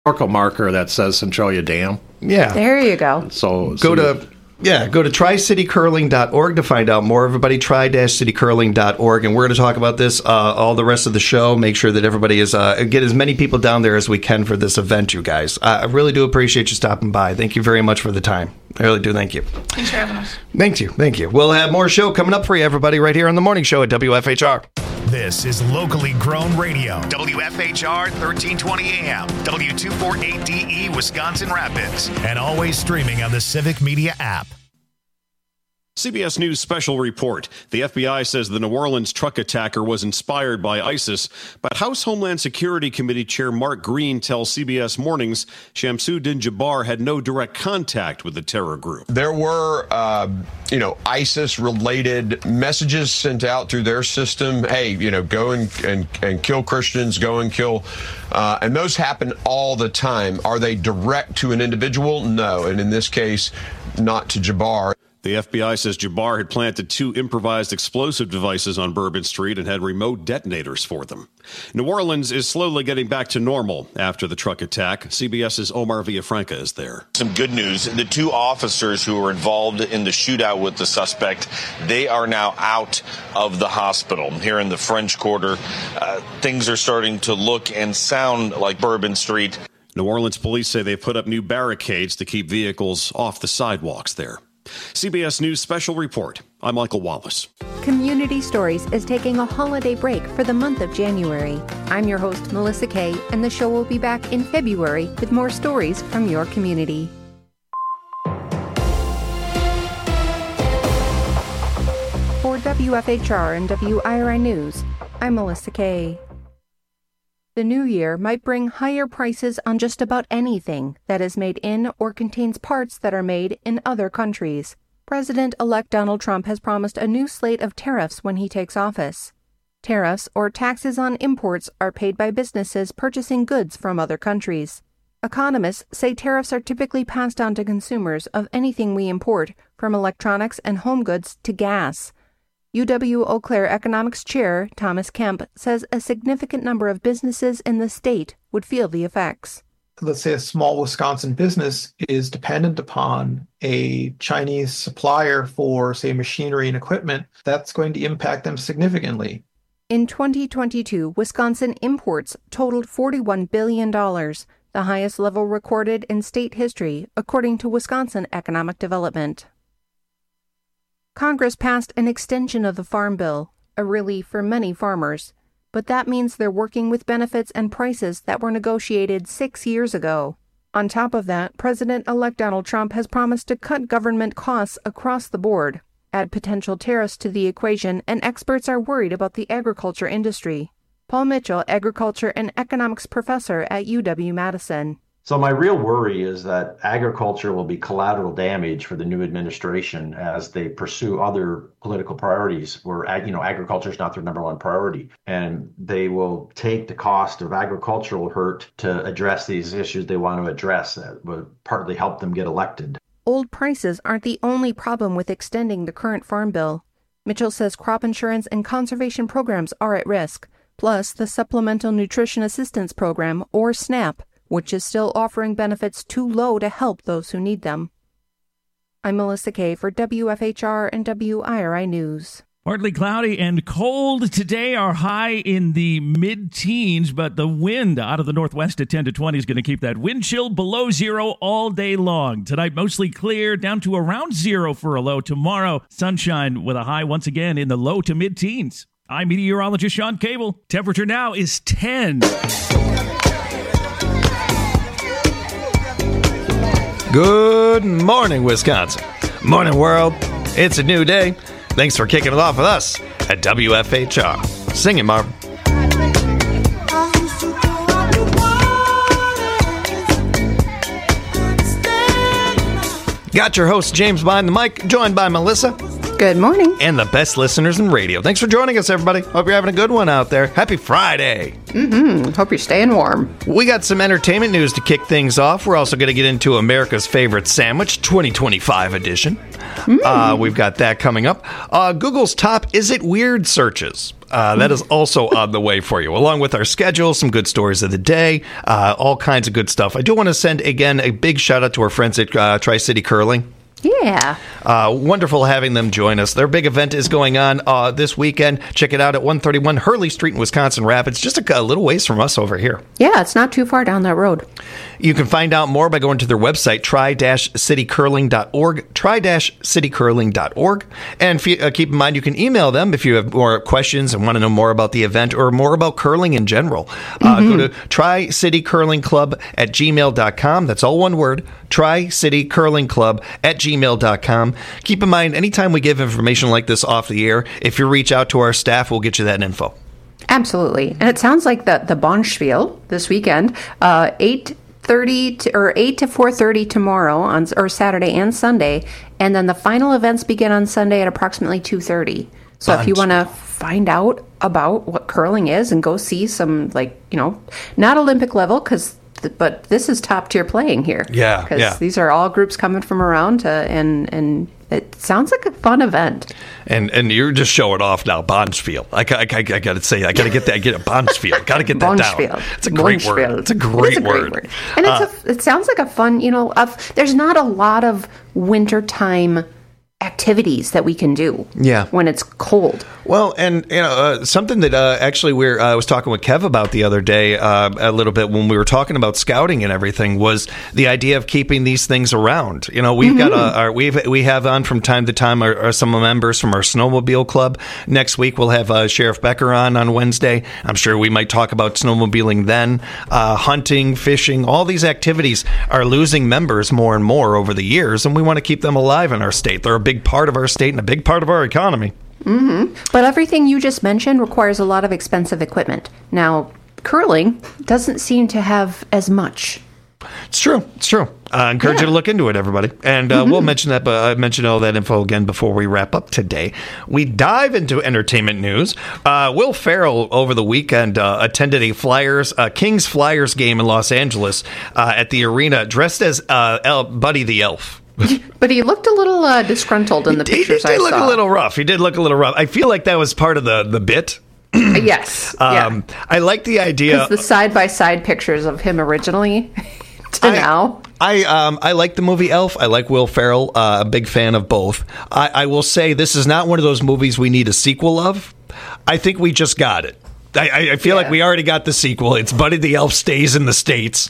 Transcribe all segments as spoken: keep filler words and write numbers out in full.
historical marker that says Centralia Dam. Yeah. There you go. So, Go so to... Yeah, go to tri city curling dot org to find out more. Everybody, tri city curling dot org. And we're going to talk about this uh, all the rest of the show. Make sure that everybody is, uh, get as many people down there as we can for this event, you guys. Uh, I really do appreciate you stopping by. Thank you very much for the time. I really do. Thank you. Thanks for having us. Thank you. Thank you. We'll have more show coming up for you, everybody, right here on the morning show at W F H R. This is locally grown radio. W F H R thirteen twenty A M, W two forty-eight D E, Wisconsin Rapids. And always streaming on the Civic Media app. C B S News special report. The F B I says the New Orleans truck attacker was inspired by ISIS, but House Homeland Security Committee Chair Mark Green tells C B S Mornings Shamsuddin Jabbar had no direct contact with the terror group. There were, uh, you know, ISIS-related messages sent out through their system. Hey, you know, go and, and, and kill Christians, go and kill. Uh, and those happen all the time. Are they direct to an individual? No. And in this case, not to Jabbar. The F B I says Jabbar had planted two improvised explosive devices on Bourbon Street and had remote detonators for them. New Orleans is slowly getting back to normal after the truck attack. CBS's Omar Villafranca is there. Some good news. The two officers who were involved in the shootout with the suspect, they are now out of the hospital. Here in the French Quarter, uh, things are starting to look and sound like Bourbon Street. New Orleans police say they've put up new barricades to keep vehicles off the sidewalks there. C B S News Special Report. I'm Michael Wallace. Community Stories is taking a holiday break for the month of January. I'm your host, Melissa Kay, and the show will be back in February with more stories from your community. For W F H R and W I R I News, I'm Melissa Kay. The new year might bring higher prices on just about anything that is made in or contains parts that are made in other countries. President-elect Donald Trump has promised a new slate of tariffs when he takes office. Tariffs, or taxes on imports, are paid by businesses purchasing goods from other countries. Economists say tariffs are typically passed on to consumers of anything we import, from electronics and home goods to gas. U W-Eau Claire Economics Chair Thomas Kemp says a significant number of businesses in the state would feel the effects. Let's say a small Wisconsin business is dependent upon a Chinese supplier for, say, machinery and equipment. That's going to impact them significantly. In twenty twenty-two, Wisconsin imports totaled forty-one billion dollars, the highest level recorded in state history, according to Wisconsin Economic Development. Congress passed an extension of the Farm Bill, a relief for many farmers, but that means they're working with benefits and prices that were negotiated six years ago. On top of that, President-elect Donald Trump has promised to cut government costs across the board, add potential tariffs to the equation, and experts are worried about the agriculture industry. Paul Mitchell, agriculture and economics professor at U W-Madison. So my real worry is that agriculture will be collateral damage for the new administration as they pursue other political priorities where, you know, agriculture is not their number one priority. And they will take the cost of agricultural hurt to address these issues they want to address that would partly help them get elected. Old prices aren't the only problem with extending the current farm bill. Mitchell says crop insurance and conservation programs are at risk, plus the Supplemental Nutrition Assistance Program, or SNAP, which is still offering benefits too low to help those who need them. I'm Melissa Kay for W F H R and W I R I News. Partly cloudy and cold today. Our high in the mid-teens, but the wind out of the northwest at ten to twenty is going to keep that wind chill below zero all day long. Tonight, mostly clear, down to around zero for a low. Tomorrow, sunshine with a high once again in the low to mid-teens. I'm meteorologist Sean Cable. Temperature now is ten. Good morning, Wisconsin. Morning, world. It's a new day. Thanks for kicking it off with us at W F H R. Sing it, Marvin. Got your host, James, behind the mic, joined by Melissa. Good morning. And the best listeners in radio. Thanks for joining us, everybody. Hope you're having a good one out there. Happy Friday. Mm-hmm. Hope you're staying warm. We got some entertainment news to kick things off. We're also going to get into America's Favorite Sandwich twenty twenty-five edition. Mm. Uh, we've got that coming up. Uh, Google's top Is It Weird searches. Uh, that is also on the way for you, along with our schedule, some good stories of the day, uh, all kinds of good stuff. I do want to send, again, a big shout out to our friends at uh, Tri-City Curling. Yeah. Uh, wonderful having them join us. Their big event is going on uh, this weekend. Check it out at one thirty-one Hurley Street in Wisconsin Rapids, just a, a little ways from us over here. Yeah, it's not too far down that road. You can find out more by going to their website, tri dash city curling dot org, tri dash city curling dot org. And f- uh, keep in mind, you can email them if you have more questions and want to know more about the event or more about curling in general. Uh, mm-hmm. Go to tri city curling club at gmail dot com. That's all one word, tri city curling club at gmail dot com. Keep in mind, anytime we give information like this off the air, if you reach out to our staff, we'll get you that info. Absolutely. And it sounds like the, the Bonspiel this weekend, uh, eight thirty to, or eight to four thirty tomorrow on or Saturday and Sunday, and then the final events begin on Sunday at approximately two thirty. So Bunch. If you want to find out about what curling is and go see some, like, you know, not Olympic level, because but this is top tier playing here. Yeah, because yeah. these are all groups coming from around, to, and and it sounds like a fun event. And and you're just showing off now, Bonspiel. I, I, I, I got to say, I got to get that. Get a Bonspiel. Got to get that down. It's a great Bonspiel. word. It's a great, it's a great word. word. And it's uh, a, it sounds like a fun. You know, of, there's not a lot of wintertime activities that we can do. Yeah. When it's cold. Well, and you know, uh, something that uh, actually we're uh, I was talking with Kev about the other day uh, a little bit when we were talking about scouting and everything was the idea of keeping these things around. You know, we've mm-hmm. got a, our, we've we have on from time to time our, our, some members from our snowmobile club. Next week we'll have uh, Sheriff Becker on on Wednesday. I'm sure we might talk about snowmobiling then. Uh, hunting, fishing, all these activities are losing members more and more over the years, and we want to keep them alive in our state. They're a big part of our state and a big part of our economy. Mm-hmm. But everything you just mentioned requires a lot of expensive equipment. Now, curling doesn't seem to have as much. It's true. It's true. I uh, encourage yeah. you to look into it, everybody. And uh, mm-hmm. we'll mention that. But I mentioned all that info again before we wrap up today. We dive into entertainment news. Uh, Will Ferrell over the weekend uh, attended a Flyers uh, Kings Flyers game in Los Angeles uh, at the arena, dressed as uh, El- Buddy the Elf. But he looked a little uh, disgruntled in the he pictures did, he did I look saw. a little rough. He did look a little rough. I feel like that was part of the, the bit. Yes. um, yeah. I like the idea. The side-by-side pictures of him originally to I, now. I um I like the movie Elf. I like Will Ferrell. Uh, a big fan of both. I, I will say this is not one of those movies we need a sequel of. I think we just got it. I, I feel yeah. like we already got the sequel. It's Buddy the Elf stays in the States.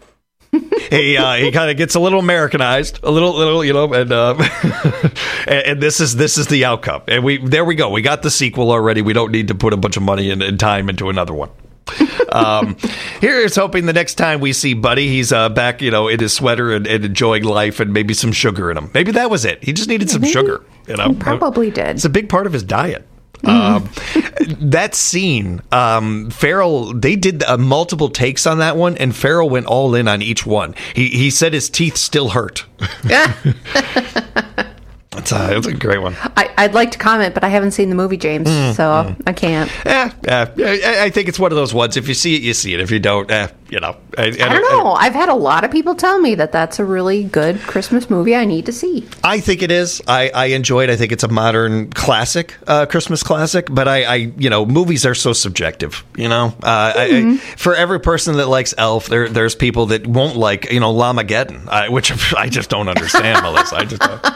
he uh, he kind of gets a little Americanized, a little little, you know, and, uh, and and this is this is the outcome. And we there we go. We got the sequel already. We don't need to put a bunch of money and, and time into another one. um, here's hoping the next time we see Buddy, he's uh, back, you know, in his sweater and, and enjoying life, and maybe some sugar in him. Maybe that was it. He just needed some maybe sugar. You know, he probably did. It's a big part of his diet. Mm-hmm. Um, that scene, um, Farrell, they did uh, multiple takes on that one, and Farrell went all in on each one. He he said his teeth still hurt. Yeah. It's a, it's a great one. I, I'd like to comment, but I haven't seen the movie, James, mm, so mm. I can't. Yeah, yeah, I, I think it's one of those ones. If you see it, you see it. If you don't, eh, you know. I, I, I don't know. I, I've had a lot of people tell me that that's a really good Christmas movie I need to see. I think it is. I, I enjoy it. I think it's a modern classic, uh, Christmas classic. But I, I, you know, movies are so subjective. You know, uh, mm-hmm. I, I, for every person that likes Elf, there there's people that won't like, you know, Lamageddon, I, which I just don't understand, Melissa. I just don't.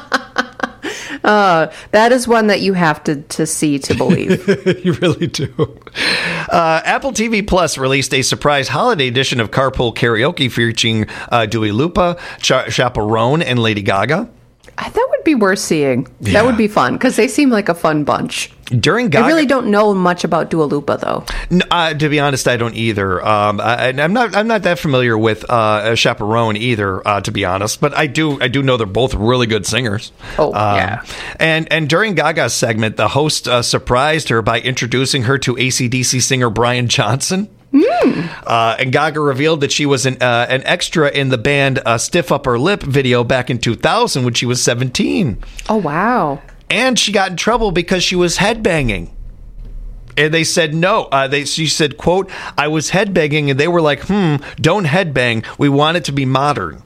Uh, that is one that you have to, to see to believe. You really do. Uh, Apple T V Plus released a surprise holiday edition of Carpool Karaoke featuring uh, Dua Lipa, Ch- Chaperone, and Lady Gaga. That would be worth seeing. Yeah. That would be fun, because they seem like a fun bunch. During Gaga, I really don't know much about Dua Lipa, though. No, uh, to be honest, I don't either. Um, I, I'm not. I'm not that familiar with uh, Chaperone either. Uh, to be honest, but I do. I do know they're both really good singers. Oh um, yeah. And and during Gaga's segment, the host uh, surprised her by introducing her to A C D C singer Brian Johnson. Mm. Uh, and Gaga revealed that she was an uh, an extra in the band uh, Stiff Upper Lip video back in two thousand when she was seventeen. Oh wow. and she got in trouble because she was headbanging. And they said no. Uh, they she said, "quote I was headbanging," and they were like, "Hmm, don't headbang. We want it to be modern."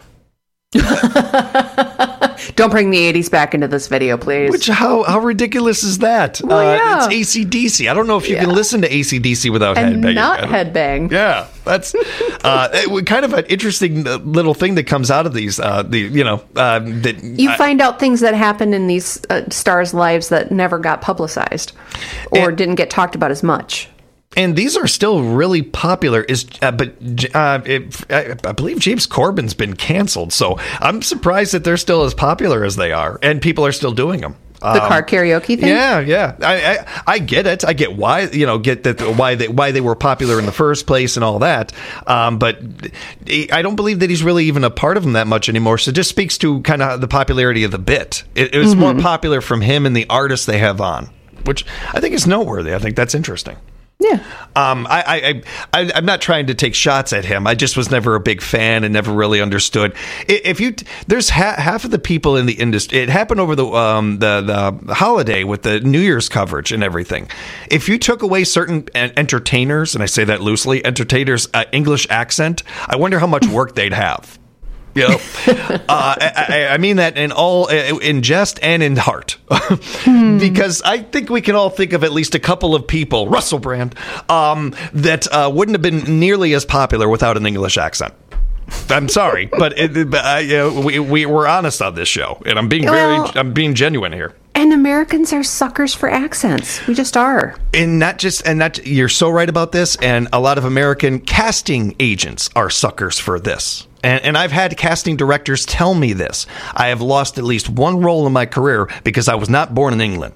Don't bring the eighties back into this video, please. Which, how how ridiculous is that? Well, uh, yeah. It's A C D C. I don't know if you Yeah. can listen to A C D C without and headbanging. not headbang. Yeah, that's uh, it, kind of an interesting little thing that comes out of these. Uh, the you know uh, that You I, find out things that happen in these uh, stars' lives that never got publicized or And- didn't get talked about as much. And these are still really popular. Is uh, but uh, it, I, I believe James Corbin's been canceled, so I'm surprised that they're still as popular as they are, and people are still doing them. The Um, car karaoke thing? Yeah, yeah. I, I I get it. I get why you know get that why they why they were popular in the first place and all that. Um, but I don't believe that he's really even a part of them that much anymore. So it just speaks to kind of the popularity of the bit. It, it was Mm-hmm. more popular from him and the artists they have on, which I think is noteworthy. I think that's interesting. Yeah. Um, I, I, I, I'm not trying to take shots at him. I just was never a big fan and never really understood. If you, there's ha- half of the people in the industry. It happened over the um the the holiday with the New Year's coverage and everything. If you took away certain entertainers, and I say that loosely, entertainers' uh, English accent, I wonder how much work they'd have. You know, uh, I, I mean that in all in jest and in heart, because I think we can all think of at least a couple of people, Russell Brand, um, that uh, wouldn't have been nearly as popular without an English accent. I'm sorry, but, it, but uh, you know, we we we're honest on this show, and I'm being very Well, I'm being genuine here. And Americans are suckers for accents. We just are. And not just, and that you're so right about this. And a lot of American casting agents are suckers for this. And, and I've had casting directors tell me this. I have lost at least one role in my career because I was not born in England.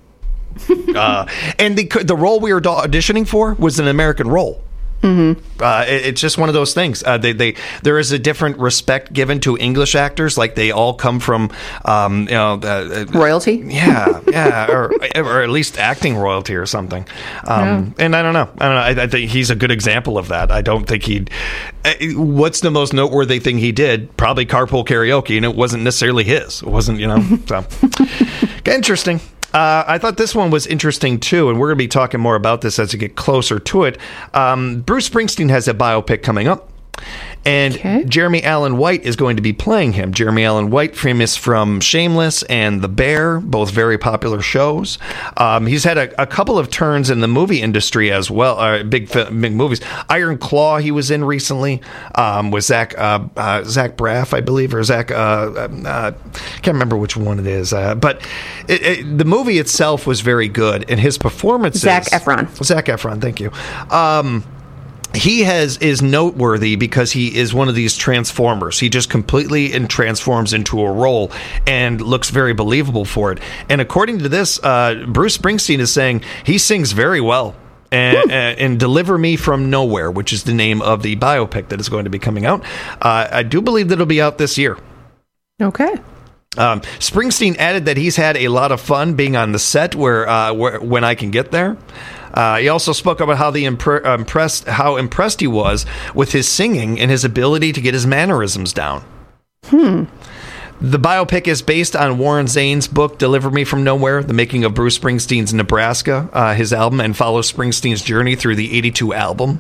uh, and the the role we were auditioning for was an American role. Mm-hmm. Uh, it, it's just one of those things. Uh, they, they, there is a different respect given to English actors, like they all come from, um, you know, uh, royalty. Yeah, yeah, or or at least acting royalty or something. Um, yeah. And I don't know. I don't know. I, I think he's a good example of that. I don't think he'd. Uh, what's the most noteworthy thing he did? Probably Carpool Karaoke, and it wasn't necessarily his. It wasn't, you know. So interesting. Uh, I thought this one was interesting, too, and we're going to be talking more about this as we get closer to it. Um, Bruce Springsteen has a biopic coming up, and okay. Jeremy Allen White is going to be playing him. Jeremy Allen White, famous from Shameless and The Bear, both very popular shows. Um, he's had a, a couple of turns in the movie industry as well, uh, big big movies. Iron Claw he was in recently um, with Zach uh, uh, Zach Braff, I believe, or Zach, uh, uh, can't remember which one it is. Uh, but it, it, the movie itself was very good, and his performances... Zac Efron. Zac Efron, thank you. Um... He has is noteworthy because he is one of these transformers. He just completely and transforms into a role and looks very believable for it. And according to this, uh, Bruce Springsteen is saying he sings very well. And, and Deliver Me From Nowhere, which is the name of the biopic that is going to be coming out. Uh, I do believe that it'll be out this year. Okay. Um, Springsteen added that he's had a lot of fun being on the set where, uh, where when I can get there. Uh, he also spoke about how the impre- uh, impressed how impressed he was with his singing and his ability to get his mannerisms down. Hmm. The biopic is based on Warren Zane's book, Deliver Me From Nowhere, the making of Bruce Springsteen's Nebraska, uh, his album, and follows Springsteen's journey through the eighty-two album.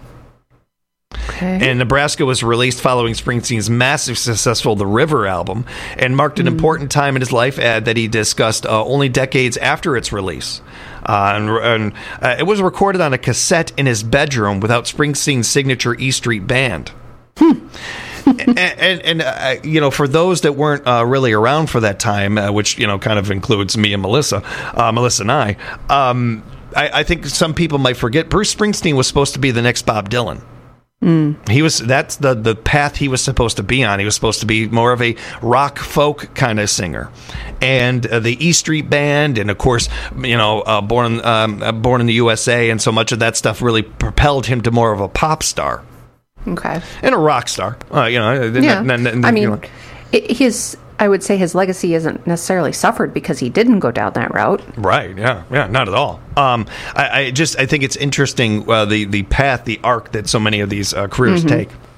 Okay. And Nebraska was released following Springsteen's massive successful The River album and marked an mm. important time in his life uh, that he discussed uh, only decades after its release. Uh, and and uh, it was recorded on a cassette in his bedroom without Springsteen's signature E Street Band. Hmm. and, and, and uh, you know, for those that weren't uh, really around for that time, uh, which, you know, kind of includes me and Melissa, uh, Melissa and I, um, I, I think some people might forget Bruce Springsteen was supposed to be the next Bob Dylan. Mm. He was that's the the path he was supposed to be on. He was supposed to be more of a rock folk kind of singer, and uh, the E Street Band, and of course, you know, uh, born um, uh, born in the U S A, and so much of that stuff really propelled him to more of a pop star, okay, and a rock star. Uh, you know, yeah. And, and, and, I mean, you know. it, his. I would say his legacy isn't necessarily suffered because he didn't go down that route. Right, yeah, yeah, not at all. Um, I, I just, I think it's interesting, uh, the, the path, the arc that so many of these uh, careers mm-hmm. take.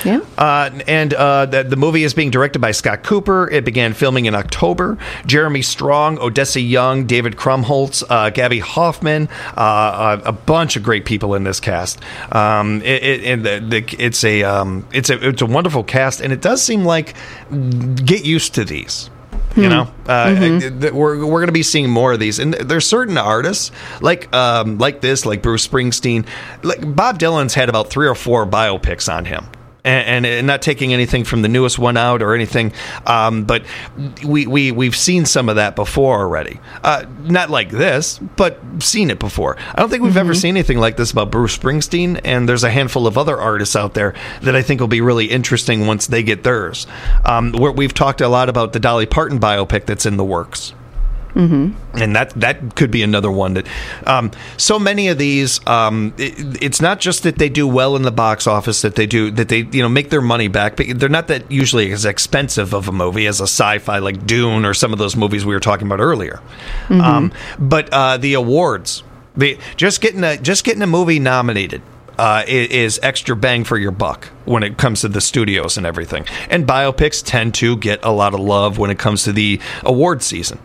Yeah. Uh, and uh, the, the movie is being directed by Scott Cooper. It began filming in October. Jeremy Strong, Odessa Young, David Krumholtz, uh, Gabby Hoffman, uh, a, a bunch of great people in this cast. Um, it, it, and the, the, it's a um, it's a it's a wonderful cast, and it does seem like get used to these. You know, uh, mm-hmm. we're we're going to be seeing more of these, and there's certain artists like um, like this, like Bruce Springsteen, like Bob Dylan's had about three or four biopics on him. And, and not taking anything from the newest one out or anything, um, but we, we, we've seen some of that before already. Uh, not like this, but seen it before. I don't think we've mm-hmm. ever seen anything like this about Bruce Springsteen, and there's a handful of other artists out there that I think will be really interesting once they get theirs. Um, we've talked a lot about the Dolly Parton biopic that's in the works. Mm-hmm. And that that could be another one that um, so many of these um, it, it's not just that they do well in the box office, that they do that they you know make their money back, but they're not that usually as expensive of a movie as a sci-fi like Dune or some of those movies we were talking about earlier. Mm-hmm. Um, but uh, the awards, the just getting a just getting a movie nominated Uh, is extra bang for your buck when it comes to the studios and everything. And biopics tend to get a lot of love when it comes to the award season.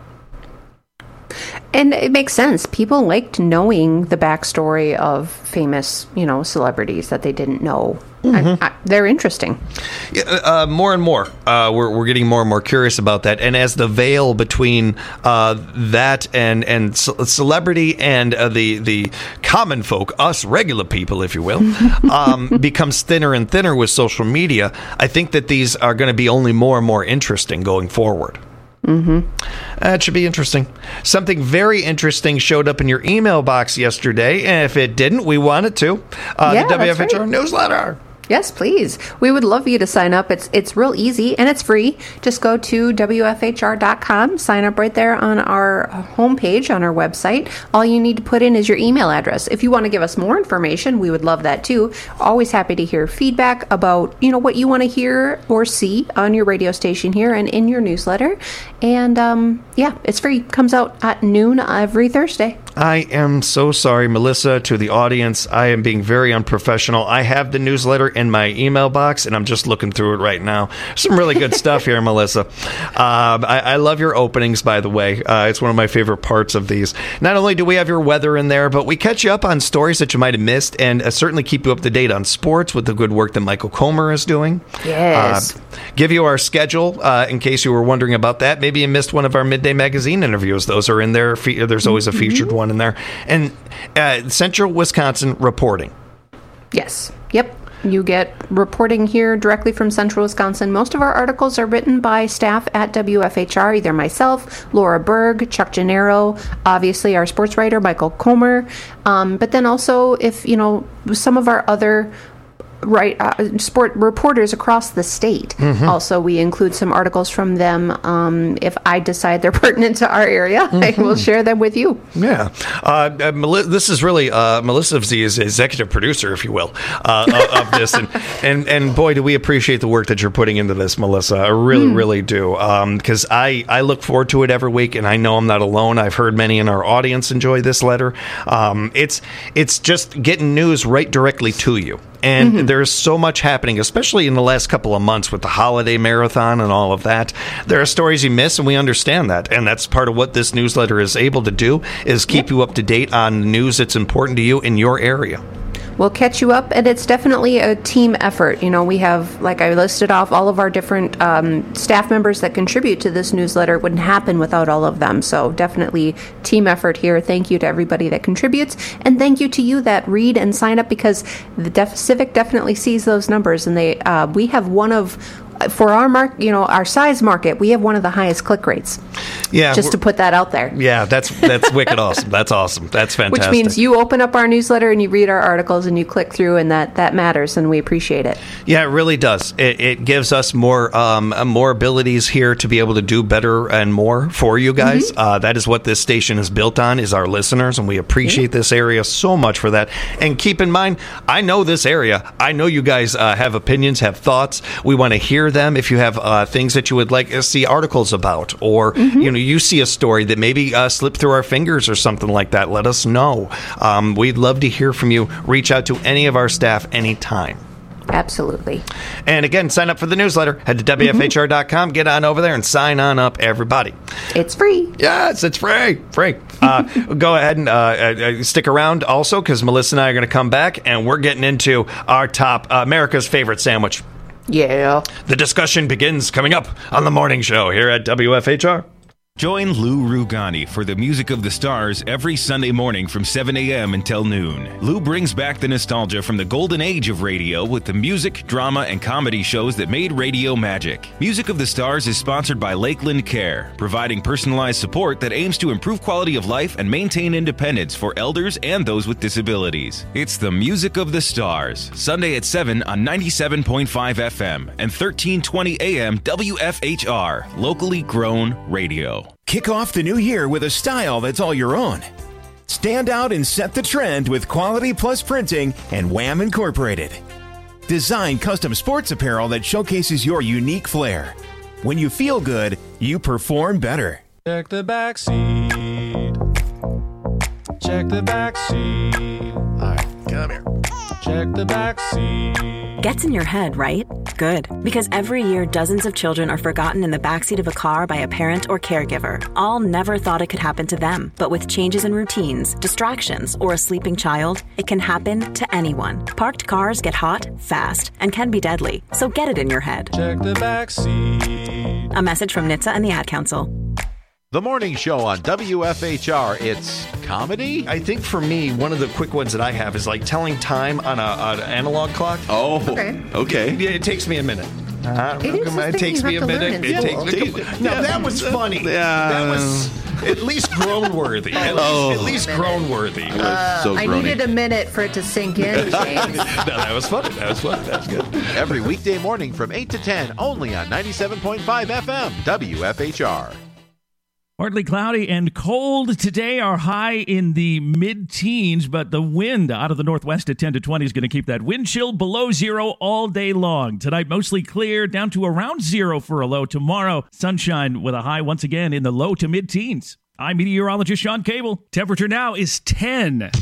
And it makes sense. People liked knowing the backstory of famous, you know, celebrities that they didn't know. Mm-hmm. I, I, they're interesting. Yeah, uh, more and more. Uh, we're we're getting more and more curious about that. And as the veil between uh, that and and ce- celebrity and uh, the the common folk, us regular people, if you will, um, becomes thinner and thinner with social media, I think that these are going to be only more and more interesting going forward. Mm-hmm. Uh, it should be interesting. Something very interesting showed up in your email box yesterday, and if it didn't, we want it to. Uh, yeah, the W F H R right. newsletter. Yes, please. We would love you to sign up. It's it's real easy and it's free. Just go to W F H R dot com, sign up right there on our homepage on our website. All you need to put in is your email address. If you want to give us more information, we would love that too. Always happy to hear feedback about, you know, what you want to hear or see on your radio station here and in your newsletter. And um, yeah, it's free. Comes out at noon every Thursday. I am so sorry, Melissa, to the audience. I am being very unprofessional. I have the newsletter in my email box, and I'm just looking through it right now. Some really good stuff here, Melissa. Uh, I, I love your openings, by the way. Uh, it's one of my favorite parts of these. Not only do we have your weather in there, but we catch you up on stories that you might have missed, and uh, certainly keep you up to date on sports with the good work that Michael Comer is doing. Yes. Uh, give you our schedule uh, in case you were wondering about that. Maybe you missed one of our Midday Magazine interviews. Those are in there. Fe- there's always a featured mm-hmm. one in there. And uh, Central Wisconsin reporting. Yes. Yep. You get reporting here directly from Central Wisconsin. Most of our articles are written by staff at W F H R, either myself, Laura Berg, Chuck Gennaro, obviously our sports writer, Michael Comer. Um, but then also, if, you know, some of our other right uh, sport reporters across the state. Mm-hmm. Also, we include some articles from them. Um, if I decide they're pertinent to our area, mm-hmm. I will share them with you. Yeah. Uh, uh, Mel- this is really, uh, Melissa is the executive producer, if you will, uh, of, of this. And, and and boy, do we appreciate the work that you're putting into this, Melissa. I really, mm. really do. Because um, I, I look forward to it every week, and I know I'm not alone. I've heard many in our audience enjoy this letter. Um, it's it's just getting news right directly to you. And mm-hmm. there's so much happening, especially in the last couple of months with the holiday marathon and all of that. There are stories you miss, and we understand that. And that's part of what this newsletter is able to do, is keep yep. you up to date on the news that's important to you in your area. We'll catch you up, and it's definitely a team effort. You know, we have, like I listed off, all of our different um, staff members that contribute to this newsletter. It wouldn't happen without all of them. So definitely team effort here. Thank you to everybody that contributes, and thank you to you that read and sign up, because the Def- Civic definitely sees those numbers, and they uh, we have one of. For our mark, you know, our size market, we have one of the highest click rates. Yeah, just to put that out there. Yeah, that's that's wicked awesome. That's awesome. That's fantastic. Which means you open up our newsletter and you read our articles and you click through, and that, that matters, and we appreciate it. Yeah, it really does. It, it gives us more um, more abilities here to be able to do better and more for you guys. Mm-hmm. Uh, that is what this station is built on, is our listeners, and we appreciate mm-hmm. this area so much for that. And keep in mind, I know this area. I know you guys uh, have opinions, have thoughts. We want to hear them. If you have uh, things that you would like to see articles about, or mm-hmm. you know, you see a story that maybe uh, slipped through our fingers or something like that, let us know. Um, we'd love to hear from you. Reach out to any of our staff anytime. Absolutely. And again, sign up for the newsletter. Head to W F H R dot com. Get on over there and sign on up, everybody. It's free. Yes, it's free. Free. Uh, go ahead and uh, uh, stick around also, because Melissa and I are going to come back, and we're getting into our top uh, America's favorite sandwich. Yeah. The discussion begins coming up on the morning show here at W F H R. Join Lou Rugani for the Music of the Stars every Sunday morning from seven a.m. until noon. Lou brings back the nostalgia from the golden age of radio with the music, drama, and comedy shows that made radio magic. Music of the Stars is sponsored by Lakeland Care, providing personalized support that aims to improve quality of life and maintain independence for elders and those with disabilities. It's the Music of the Stars, Sunday at seven on ninety-seven point five F M and thirteen twenty A M W F H R, locally grown radio. Kick off the new year with a style that's all your own. Stand out and set the trend with Quality Plus Printing and Wham Incorporated. Design custom sports apparel that showcases your unique flair. When you feel good, you perform better. Check the back seat. Check the back seat. All right, come here. Check the back seat. Gets in your head, right? Good. Because every year, dozens of children are forgotten in the backseat of a car by a parent or caregiver. All never thought it could happen to them. But with changes in routines, distractions, or a sleeping child, it can happen to anyone. Parked cars get hot, fast, and can be deadly. So get it in your head. Check the back seat. A message from N H T S A and the Ad Council. The morning show on W F H R, it's comedy? I think for me, one of the quick ones that I have is like telling time on, a, on an analog clock. Oh, okay. okay. Yeah, it takes me a minute. Uh, It is the it thing takes you me have a to learn minute. in It takes school. me. No, Yeah. that was funny. Yeah. That was at least grown-worthy. At least, Oh. at least grown-worthy. Uh, so I groany. needed a minute for it to sink in, James. No, that was funny. That was funny. That's good. Every weekday morning from eight to ten, only on ninety-seven point five F M, W F H R. Partly cloudy and cold today. Our high in the mid-teens, but the wind out of the northwest at ten to twenty is going to keep that wind chill below zero all day long. Tonight, mostly clear, down to around zero for a low. Tomorrow, sunshine with a high once again in the low to mid-teens. I'm meteorologist Sean Cable. Temperature now is ten.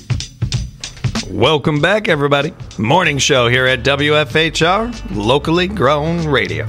Welcome back, everybody. Morning show here at W F H R, locally grown radio.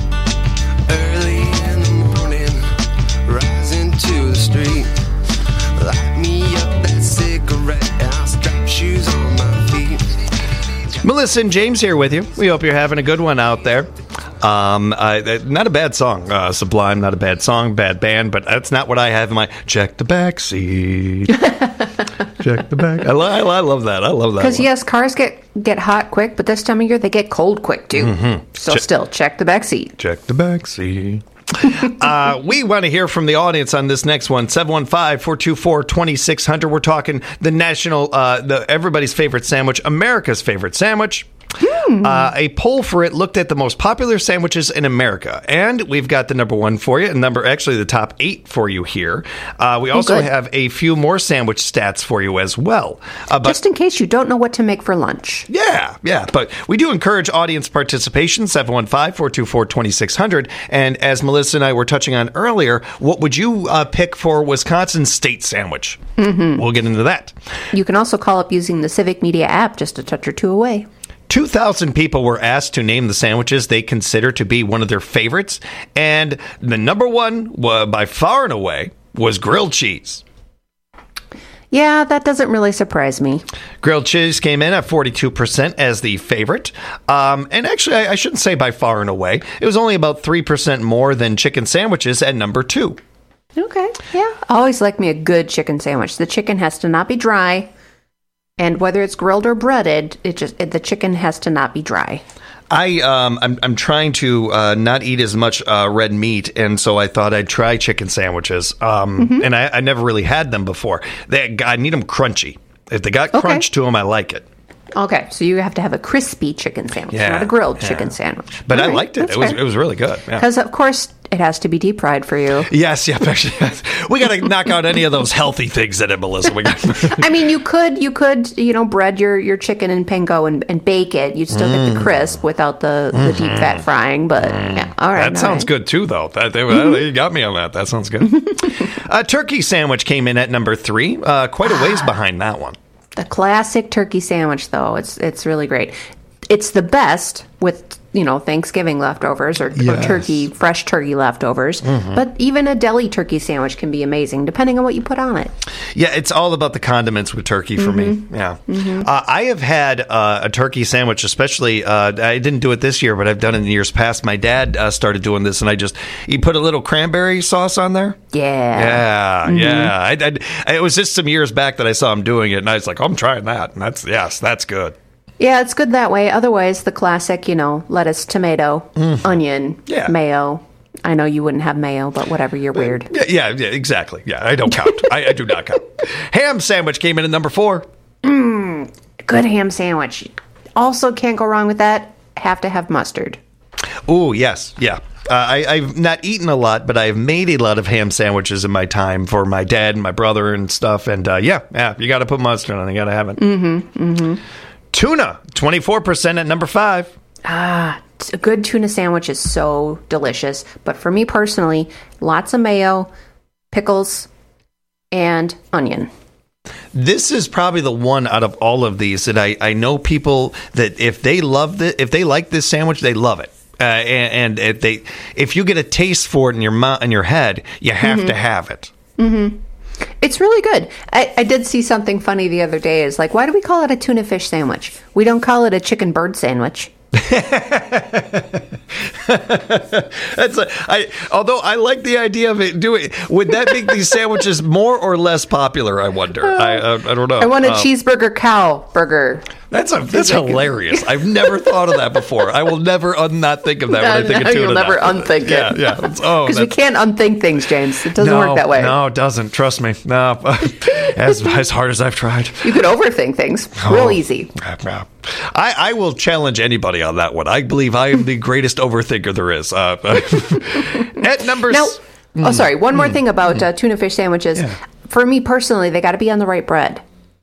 Early in the morning, rising to the street. Light me up that cigarette, and I'll strap shoes on my feet. Melissa and James here with you. We hope you're having a good one out there. Um, uh, not a bad song, uh, Sublime. Not a bad song, bad band, but that's not what I have in my. Check the back seat. Check the back. I, lo- I love that. I love that. Because one. yes, cars get get hot quick, but this time of year they get cold quick too. Mm-hmm. So Che- still, check the back seat. Check the back seat. uh, we want to hear from the audience on this next one. seven one five, four two four, two six zero zero. We're talking the national, uh, the everybody's favorite sandwich, America's favorite sandwich. Hmm. Uh, a poll for it looked at the most popular sandwiches in America, and we've got the number one for you, and number actually the top eight for you here. Uh, we also Good. have a few more sandwich stats for you as well. Uh, but Just in case you don't know what to make for lunch. yeah, yeah, but we do encourage audience participation, seven one five, four two four, two six zero zero. And as Melissa and I were touching on earlier, what would you uh, pick for Wisconsin's state sandwich? Mm-hmm. We'll get into that. You can also call up using the Civic Media app, just a touch or two away. two thousand people were asked to name the sandwiches they consider to be one of their favorites, and the number one, uh, by far and away, was grilled cheese. Yeah, that doesn't really surprise me. Grilled cheese came in at forty-two percent as the favorite. Um, and actually, I, I shouldn't say by far and away. It was only about three percent more than chicken sandwiches at number two. Okay, yeah. I always like me a good chicken sandwich. The chicken has to not be dry, and whether it's grilled or breaded, it just it, the chicken has to not be dry. I um I'm I'm trying to uh, not eat as much uh, red meat, and so I thought I'd try chicken sandwiches. Um, mm-hmm. and I, I never really had them before. They I need them crunchy. If they got Okay. crunch to them, I like it. Okay, so you have to have a crispy chicken sandwich, Yeah, not a grilled yeah. chicken sandwich. But All I right, liked it. that's It was fair. it was really good. Yeah. Because of course it has to be deep fried for you. Yes, yeah. Actually, we got to knock out any of those healthy things in it, Melissa. We got. I mean, you could you could you know bread your, your chicken in panko and, and bake it. You'd still get the crisp without the, the deep fat frying. But yeah, all right. That all sounds right. good too, though. That they, you got me on that. That sounds good. A turkey sandwich came in at number three, uh, quite a ways behind that one. The classic turkey sandwich, though, it's it's really great. it's the best with, you know, Thanksgiving leftovers or, Yes. or turkey, fresh turkey leftovers. Mhm. But even a deli turkey sandwich can be amazing, depending on what you put on it. Yeah, it's all about the condiments with turkey for Mhm. me. Yeah. Mhm. Uh, I have had uh, a turkey sandwich, especially, uh, I didn't do it this year, but I've done it in years past. My dad uh, started doing this, and I just, he put a little cranberry sauce on there. Yeah. Yeah, Mhm. yeah. I, I, it was just some years back that I saw him doing it, and I was like, I'm trying that. And that's, yes, that's good. Yeah, it's good that way. Otherwise, the classic, you know, lettuce, tomato, Mhm. onion, Yeah. mayo. I know you wouldn't have mayo, but whatever, you're weird. Yeah, yeah, yeah exactly. Yeah, I don't count. I, I do not count. Ham sandwich came in at number four. Mm, good ham sandwich. Also, can't go wrong with that. Have to have mustard. Oh, yes, yeah. Uh, I, I've not eaten a lot, but I've made a lot of ham sandwiches in my time for my dad and my brother and stuff. And uh, yeah, yeah, you got to put mustard on it. You got to have it. Mm-hmm. Mm-hmm. Tuna, twenty-four percent at number five. Ah, t- a good tuna sandwich is so delicious. But for me personally, lots of mayo, pickles, and onion. This is probably the one out of all of these that I, I know people that if they love it, if they like this sandwich, they love it. Uh, and, and if they, if you get a taste for it in your mouth, in your head, you have Mhm. to have it. Mm-hmm. It's really good. I, I did see something funny the other day. Is like, why do we call it a tuna fish sandwich? We don't call it a chicken bird sandwich. That's a, I. Although I like the idea of it doing, would that make these sandwiches more or less popular? I wonder. I I, I don't know. I want a Um, cheeseburger cow burger. That's a that's hilarious. I've never thought of that before. I will never un- not think of that when I think No, of tuna. you'll never now. unthink it. Yeah, yeah. It's- Oh, Because we that's- can't unthink things, James. It doesn't no, work that way. No, it doesn't. Trust me. No, as as hard as I've tried. You could overthink things Oh. real easy. Yeah. I, I will challenge anybody on that one. I believe I am the greatest overthinker there is. Uh, at number Now, s- oh, sorry. One more thing about uh, tuna fish sandwiches. For me personally, they got to be on the right bread.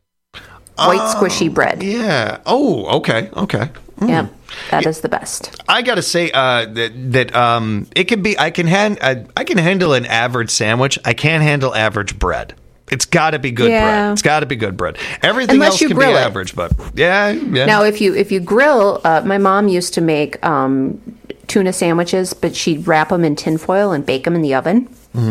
White squishy bread. Yeah. Oh, okay. Okay. Mm. Yeah, that is the best. I gotta say uh, that that um, it can be. I can hand. I, I can handle an average sandwich. I can't handle average bread. It's got to be good Yeah. bread. It's got to be good bread. Everything Unless else you can be grill it. average, but yeah, yeah. Now, if you if you grill, uh, my mom used to make um, tuna sandwiches, but she'd wrap them in tinfoil and bake them in the oven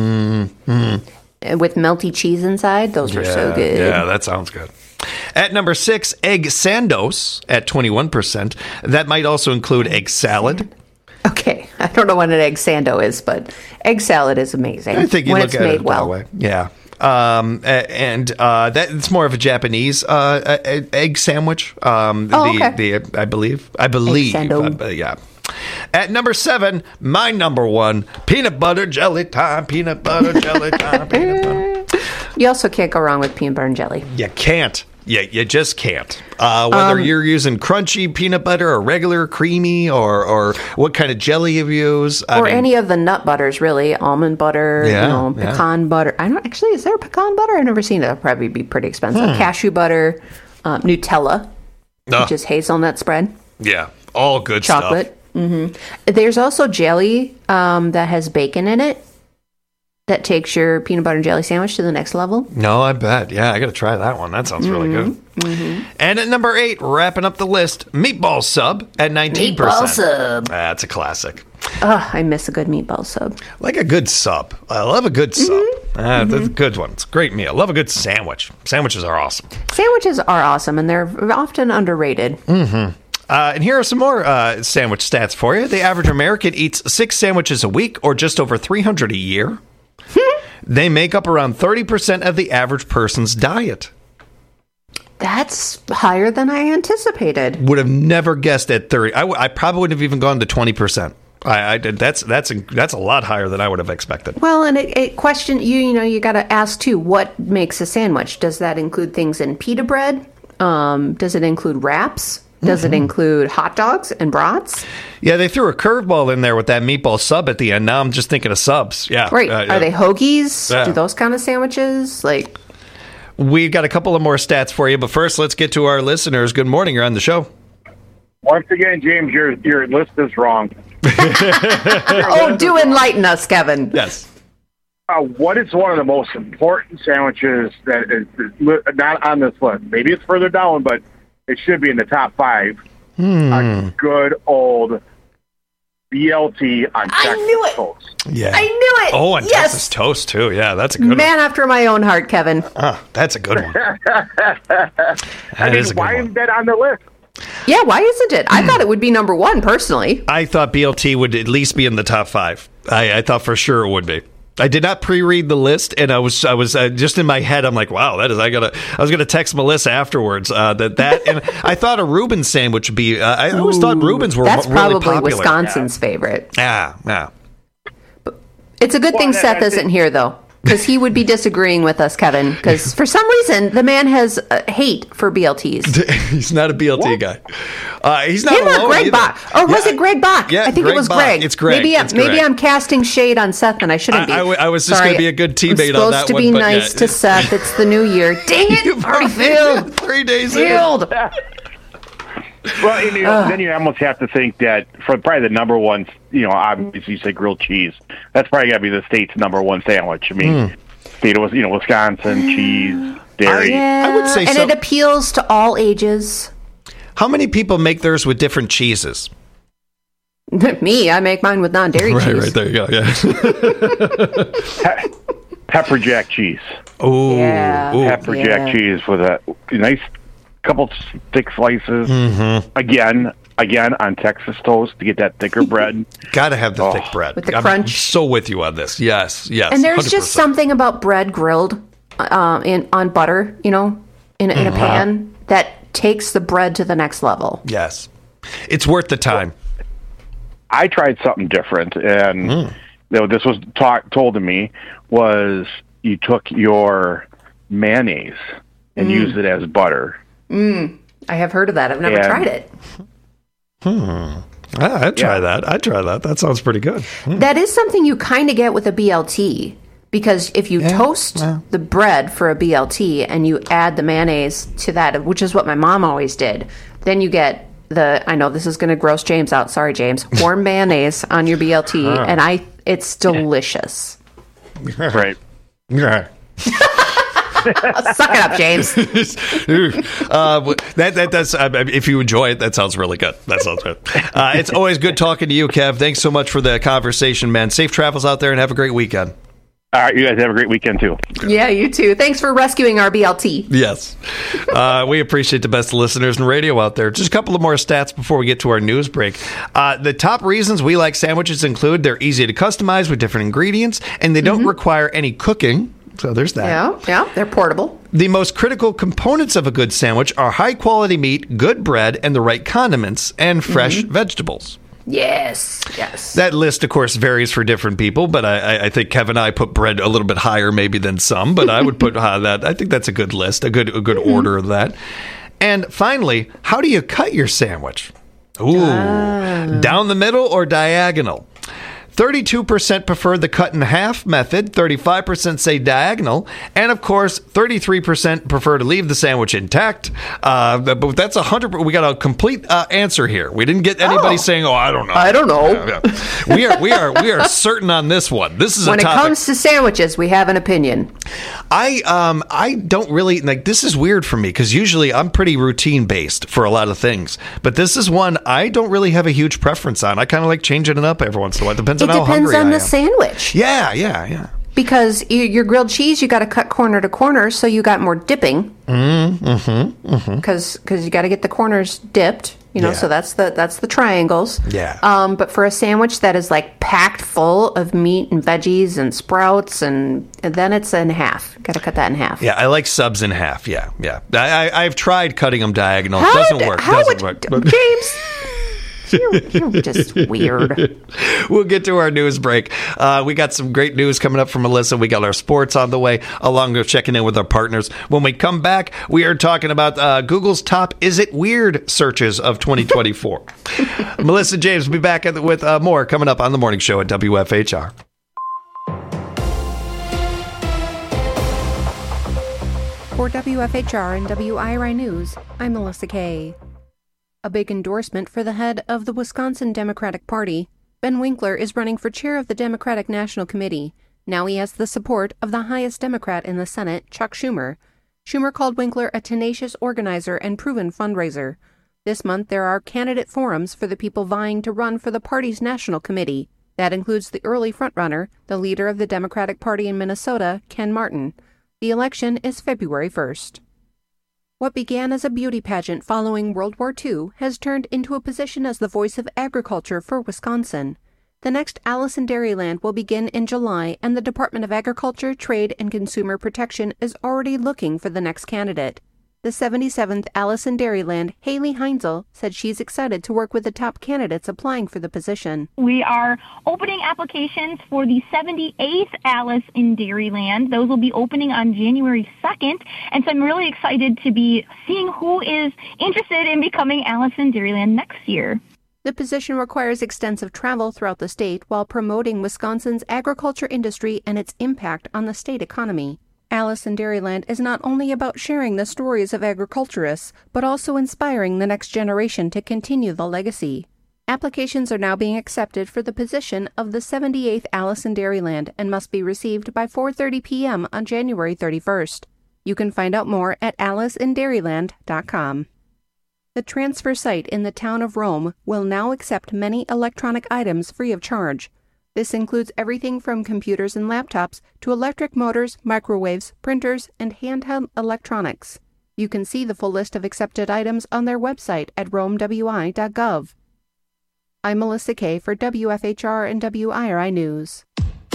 Mm-hmm. uh, with melty cheese inside. Those were so Yeah, good. Yeah, that sounds good. At number six, egg sandos at twenty-one percent. That might also include egg salad. Okay, I don't know what an egg sando is, but egg salad is amazing. I think you when look it's at made it well. that way. Yeah. Um, a- and uh, that it's more of a Japanese uh, e- egg sandwich. Um, Oh, the, okay. the I believe I believe sando. uh, yeah. At number seven, my number one, peanut butter jelly time. Peanut butter jelly time. Peanut butter. You also can't go wrong with peanut butter and jelly. You can't. Yeah, you just can't. Uh, whether Um, you're using crunchy peanut butter or regular creamy or, or what kind of jelly you use. I or mean, any of the nut butters, really. Almond butter, Yeah, you know, yeah. pecan butter. I don't actually, is there pecan butter? I've never seen it. It'll probably be pretty expensive. Hmm. Cashew butter, uh, Nutella, Ah. which is hazelnut spread, yeah, all good chocolate. hmm There's also jelly um, that has bacon in it that takes your peanut butter and jelly sandwich to the next level. stuff. No, I bet. Yeah, I got to try that one. That sounds really good. Mm-hmm. And at number eight, wrapping up the list, meatball sub at nineteen percent. Meatball sub. That's a classic. Oh, I miss a good meatball sub. Like a good sub. I love a good sub. Mm-hmm. Ah, That's a good one. It's a great meal. Love a good sandwich. Sandwiches are awesome. Sandwiches are awesome, and they're often underrated. Mm-hmm. Uh, and here are some more uh, sandwich stats for you. The average American eats six sandwiches a week, or just over three hundred a year. They make up around thirty percent of the average person's diet. That's higher than I anticipated. Would have never guessed at thirty. I, w- I probably wouldn't have even gone to twenty percent. I, I did. That's that's a, that's a lot higher than I would have expected. Well, and it, it question you you know you got to ask too. What makes a sandwich? Does that include things in pita bread? Um, does it include wraps? Does Mm-hmm. it include hot dogs and brats? Yeah, they threw a curveball in there with that meatball sub at the end. Now I'm just thinking of subs. Yeah, Right? uh, yeah. Are they hoagies? Yeah. Do those kind of sandwiches like? We've got a couple of more stats for you, but first let's get to our listeners. Good morning. You're on the show. Once again, James, your your list is wrong. Oh, do enlighten us, Kevin. Yes. Uh, what is one of the most important sandwiches that is, is li- not on this list? Maybe it's further down, but it should be in the top five. Hmm. A good old B L T on Texas I knew it. toast. Yeah. I knew it. Oh, and yes. Texas toast too. Yeah, that's a good Man one. after my own heart, Kevin. Ah, that's a good one. I That mean, is a good why one. isn't that on the list? Yeah, why isn't it? I thought it would be number one, personally. I thought B L T would at least be in the top five. I, I thought for sure it would be. I did not pre-read the list, and I was I was uh, just in my head. I'm like, wow, that is. I gotta. I was gonna text Melissa afterwards uh, that that, and I thought a Reuben sandwich would be. Uh, I always thought Reubens were That's really probably popular. Wisconsin's favorite. Yeah, yeah. It's a good Well, thing that- Seth that's isn't it. here, though, because he would be disagreeing with us, Kevin, because for some reason, the man has uh, hate for B L Ts. He's not a B L T what? guy. Uh, he's not Him alone or Greg either. Bach. Or was Yeah, it Greg Bach? yeah, I think Greg it was Bach. Greg. It's Greg. Maybe, It's maybe Greg. I'm casting shade on Seth, and I shouldn't I- be. I w- I was just Sorry. gonna be a good I'm teammate on supposed that to one, be but nice yeah. to Seth. It's the new year. Dang it! You've Already already failed. Three days in. Failed. Well, and, you know, then you almost have to think that for probably the number one, you know, obviously you say grilled cheese. That's probably got to be the state's number one sandwich. I mean, Mm. state of, you know, Wisconsin, cheese, dairy. Yeah, I would say and so. it appeals to all ages. How many people make theirs with different cheeses? Me, I make mine with non-dairy Right, cheese. right there you go. Yeah. Pe- pepper jack cheese. Oh, Yeah. Pepper Yeah. jack cheese with a nice couple thick slices. Mm-hmm. Again, again on Texas toast to get that thicker bread. Got to have the Oh. thick bread. With the I'm crunch. so with you on this. Yes, yes. And there's one hundred percent. just something about bread grilled uh, in on butter, you know, in, in a Mhm. pan that takes the bread to the next level. Yes. It's worth the time. I tried something different, and Mm. you know, this was talk, told to me was you took your mayonnaise and Mm. used it as butter. Mm, I have heard of that. I've never And- tried it. Hmm. I, I'd try that. I'd try that. That sounds pretty good. Hmm. That is something you kind of get with a B L T. Because if you toast the bread for a B L T and you add the mayonnaise to that, which is what my mom always did, then you get the, I know this is going to gross James out. Sorry, James. Warm mayonnaise on your B L T. Huh. And I, it's delicious. Right. Yeah. Suck it up, James. uh, that that that's uh, if you enjoy it, that sounds really good. That sounds good. Uh, it's always good talking to you, Kev. Thanks so much for the conversation, man. Safe travels out there, and have a great weekend. All right, you guys have a great weekend too. Yeah, you too. Thanks for rescuing our B L T. Yes. Uh, we appreciate the best listeners in radio out there. Just a couple of more stats before we get to our news break. Uh, the top reasons we like sandwiches include they're easy to customize with different ingredients, and they don't Mm-hmm. require any cooking. So there's that. Yeah, yeah, they're portable. The most critical components of a good sandwich are high quality meat, good bread, and the right condiments, and fresh Mm-hmm. vegetables. Yes, yes. That list, of course, varies for different people, but I, I- I think Kevin and I put bread a little bit higher maybe than some, but I would put uh, that. I think that's a good list, a good a good order of that. And finally, how do you cut your sandwich? Ooh, down the middle or diagonal? thirty-two percent prefer the cut in half method, thirty-five percent say diagonal, and of course, thirty-three percent prefer to leave the sandwich intact. Uh, but that's a hundred. We got a complete uh, answer here. We didn't get anybody Oh. saying, "Oh, I don't know." I don't know. Yeah, yeah. We are, we are, we are certain on this one. This is When a it topic. comes to sandwiches, we have an opinion. I um I don't really like this is weird for me because usually I'm pretty routine based for a lot of things, but this is one I don't really have a huge preference on. I kind of like changing it up every once in a while. It depends It on how depends hungry on I the am. sandwich. Yeah, yeah, yeah. Because y- your grilled cheese, you got to cut corner to corner, so you got more dipping. Mm, mm-hmm, mm-hmm. Because you got to get the corners dipped. You know, Yeah. so that's the that's the triangles. Yeah. Um, but for a sandwich that is like packed full of meat and veggies and sprouts, and, and then it's in half. Got to cut that in half. Yeah, I like subs in half. Yeah, yeah. I, I I've tried cutting them diagonal. It How doesn't d- work. how Doesn't would- work. But- James, you're, you're just weird. We'll get to our news break. Uh, we got some great news coming up from Melissa. We got our sports on the way, along with checking in with our partners. When we come back, we are talking about uh, Google's top "Is It Weird" searches of twenty twenty-four. Melissa James will be back at the, with uh, more coming up on the morning show at W F H R. For W F H R and W I R I News, I'm Melissa Kay. A big endorsement for the head of the Wisconsin Democratic Party. Ben Winkler is running for chair of the Democratic National Committee. Now he has the support of the highest Democrat in the Senate, Chuck Schumer. Schumer called Winkler a tenacious organizer and proven fundraiser. This month, there are candidate forums for the people vying to run for the party's national committee. That includes the early frontrunner, the leader of the Democratic Party in Minnesota, Ken Martin. The election is February first. What began as a beauty pageant following World War Two has turned into a position as the voice of agriculture for Wisconsin. The next Alice in Dairyland will begin in July, and the Department of Agriculture, Trade, and Consumer Protection is already looking for the next candidate. The seventy-seventh Alice in Dairyland, Haley Heinzel, said she's excited to work with the top candidates applying for the position. We are opening applications for the seventy-eighth Alice in Dairyland. Those will be opening on January second, and so I'm really excited to be seeing who is interested in becoming Alice in Dairyland next year. The position requires extensive travel throughout the state while promoting Wisconsin's agriculture industry and its impact on the state economy. Alice in Dairyland is not only about sharing the stories of agriculturists, but also inspiring the next generation to continue the legacy. Applications are now being accepted for the position of the seventy-eighth Alice in Dairyland and must be received by four thirty p.m. on January thirty-first. You can find out more at alice in dairyland dot com. The transfer site in the town of Rome will now accept many electronic items free of charge. This includes everything from computers and laptops to electric motors, microwaves, printers, and handheld electronics. You can see the full list of accepted items on their website at rome w i dot gov. I'm Melissa Kay for W F H R and W I R I News.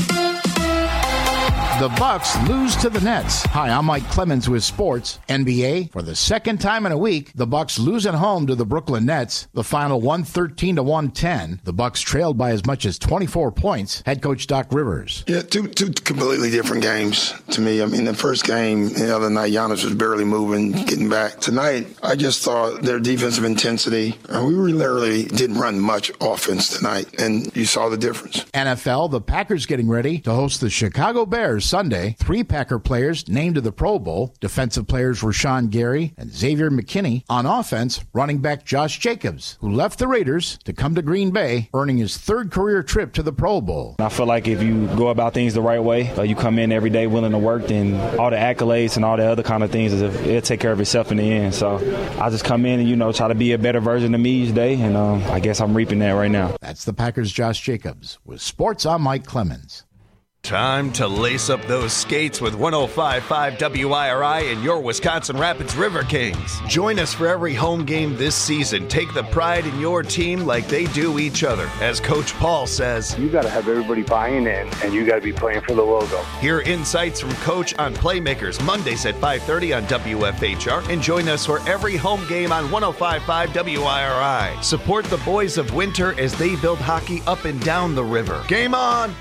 The Bucks lose to the Nets. Hi, I'm Mike Clemens with sports. N B A, for the second time in a week, the Bucks lose at home to the Brooklyn Nets. The final one thirteen to one ten. The Bucks trailed by as much as twenty-four points. Head coach Doc Rivers. Yeah, two two completely different games to me. I mean, the first game the other night, Giannis was barely moving, getting back. Tonight, I just thought their defensive intensity, uh, we literally didn't run much offense tonight, and you saw the difference. N F L, the Packers getting ready to host the Chicago Bears Sunday. Three Packer players named to the Pro Bowl. Defensive players Rashawn Gary and Xavier McKinney. On offense, running back Josh Jacobs, who left the Raiders to come to Green Bay, earning his third career trip to the Pro Bowl. I feel like if you go about things the right way, uh, you come in every day willing to work, then all the accolades and all the other kind of things, it'll take care of itself in the end. So I just come in and, you know, try to be a better version of me each day, and uh, I guess I'm reaping that right now. That's the Packers' Josh Jacobs. With sports, I'm Mike Clemens. Time to lace up those skates with one oh five point five W I R I and your Wisconsin Rapids River Kings. Join us for every home game this season. Take the pride in your team like they do each other. As Coach Paul says, you got to have everybody buying in, and you got to be playing for the logo. Hear insights from Coach on Playmakers Mondays at five thirty on W F H R, and join us for every home game on one oh five point five W I R I. Support the boys of winter as they build hockey up and down the river. Game on!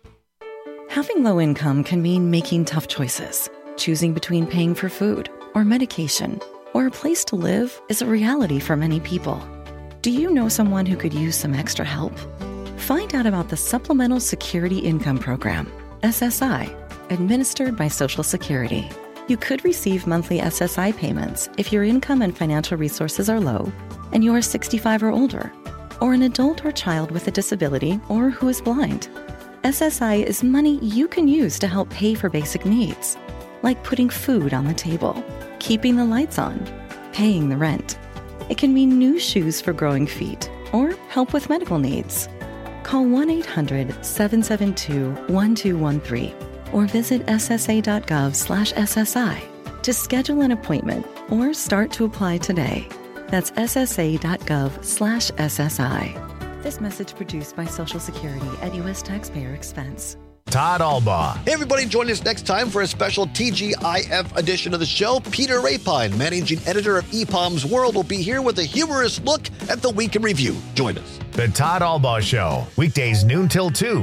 Having low income can mean making tough choices. Choosing between paying for food or medication or a place to live is a reality for many people. Do you know someone who could use some extra help? Find out about the Supplemental Security Income Program, S S I, administered by Social Security. You could receive monthly S S I payments if your income and financial resources are low and you are sixty-five or older, or an adult or child with a disability or who is blind. S S I is money you can use to help pay for basic needs, like putting food on the table, keeping the lights on, paying the rent. It can mean new shoes for growing feet or help with medical needs. Call one eight hundred seven seven two one two one three or visit s s a dot gov slash S S I to schedule an appointment or start to apply today. That's s s a dot gov slash S S I. This message produced by Social Security at U S taxpayer expense. Todd Albaugh. Hey, everybody, join us next time for a special T G I F edition of the show. Peter Rapine, managing editor of E P O M's World, will be here with a humorous look at the week in review. Join us. The Todd Albaugh Show, weekdays noon till two.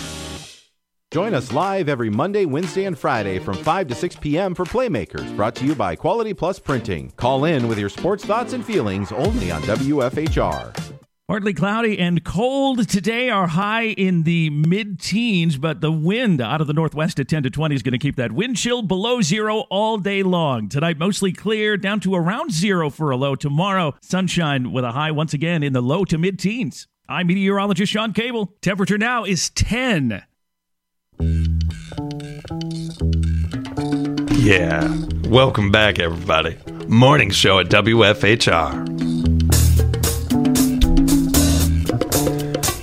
Join us live every Monday, Wednesday, and Friday from five to six p.m. for Playmakers, brought to you by Quality Plus Printing. Call in with your sports thoughts and feelings only on W F H R. Partly cloudy and cold today. Our high in the mid-teens, but the wind out of the northwest at ten to twenty is going to keep that wind chill below zero all day long. Tonight, mostly clear, down to around zero for a low. Tomorrow, sunshine with a high once again in the low to mid-teens. I'm meteorologist Sean Cable. Temperature now is ten. Yeah. Welcome back, everybody. Morning show at W F H R.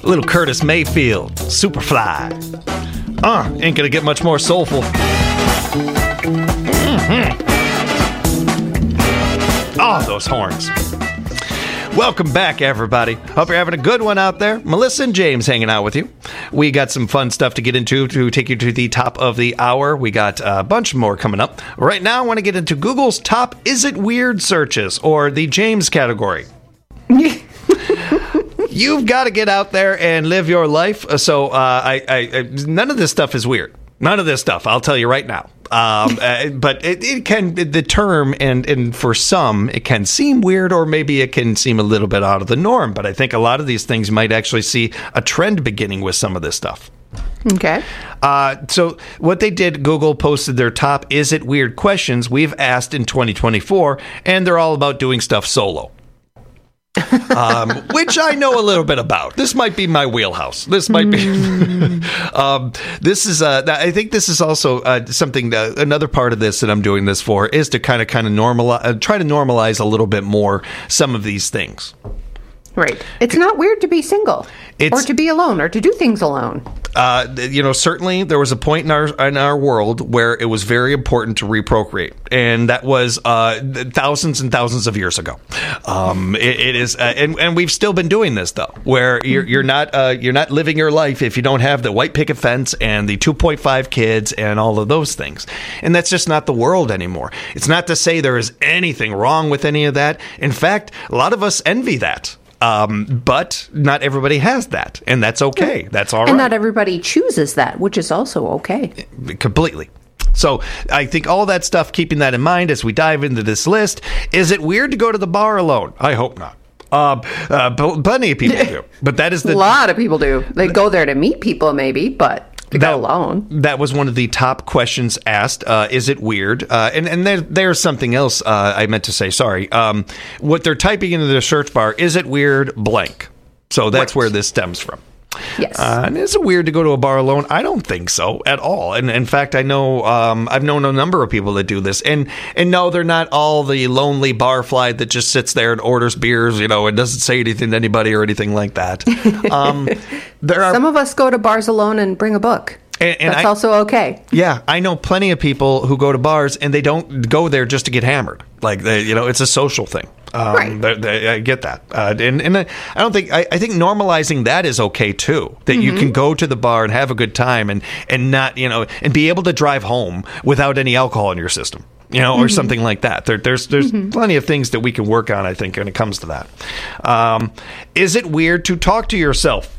A little Curtis Mayfield, Superfly. Uh, ain't gonna get much more soulful. Mm-hmm. Oh, those horns. Welcome back, everybody. Hope you're having a good one out there. Melissa and James hanging out with you. We got some fun stuff to get into to take you to the top of the hour. We got a bunch more coming up. Right now, I want to get into Google's top Is It Weird searches, or the James category. You've got to get out there and live your life. So uh, I, I, I, none of this stuff is weird. None of this stuff, I'll tell you right now. Um, uh, but it, it can, the term, and, and for some, it can seem weird, or maybe it can seem a little bit out of the norm. But I think a lot of these things might actually see a trend beginning with some of this stuff. Okay. Uh, so what they did, Google posted their top Is It Weird questions we've asked in twenty twenty-four, and they're all about doing stuff solo. um, which I know a little bit about. This might be my wheelhouse. This might be. um, this is. Uh, I think this is also uh, something. Uh, another part of this that I'm doing this for is to kind of, kind of normalize, uh, try to normalize a little bit more some of these things. Right. It's not weird to be single, It's- or to be alone, or to do things alone. Uh, you know, certainly there was a point in our in our world where it was very important to reprocreate, and that was uh, thousands and thousands of years ago. Um, it, it is, uh, and and we've still been doing this though, where you're you're not uh, you're not living your life if you don't have the white picket fence and the two point five kids and all of those things, and that's just not the world anymore. It's not to say there is anything wrong with any of that. In fact, a lot of us envy that. Um, but not everybody has that, and that's okay. That's all right. And not everybody chooses that, which is also okay. Completely. So I think all that stuff, keeping that in mind as we dive into this list. Is it weird to go to the bar alone? I hope not. Uh, uh, pl- plenty of people do, but that is the a lot of people do. They go there to meet people, maybe, but to that, go alone. That was one of the top questions asked. Uh, is it weird? Uh, and and there, there's something else uh, I meant to say. Sorry. Um, what they're typing into the search bar, is it weird blank? So that's right. Where this stems from. Yes. Uh, and is it weird to go to a bar alone? I don't think so at all. And in fact, I know um, I've known a number of people that do this. And and no, they're not all the lonely barfly that just sits there and orders beers, you know, and doesn't say anything to anybody or anything like that. Um, there are some of us go to bars alone and bring a book. And, and That's I, also okay. Yeah, I know plenty of people who go to bars and they don't go there just to get hammered. Like, they, you know, it's a social thing. Um, right. They, they, I get that. Uh, and and I don't think, I, I think normalizing that is okay too. That mm-hmm. you can go to the bar and have a good time and, and not, you know, and be able to drive home without any alcohol in your system. You know, or mm-hmm. something like that. There, there's there's mm-hmm. plenty of things that we can work on, I think, when it comes to that. Um, is it weird to talk to yourself?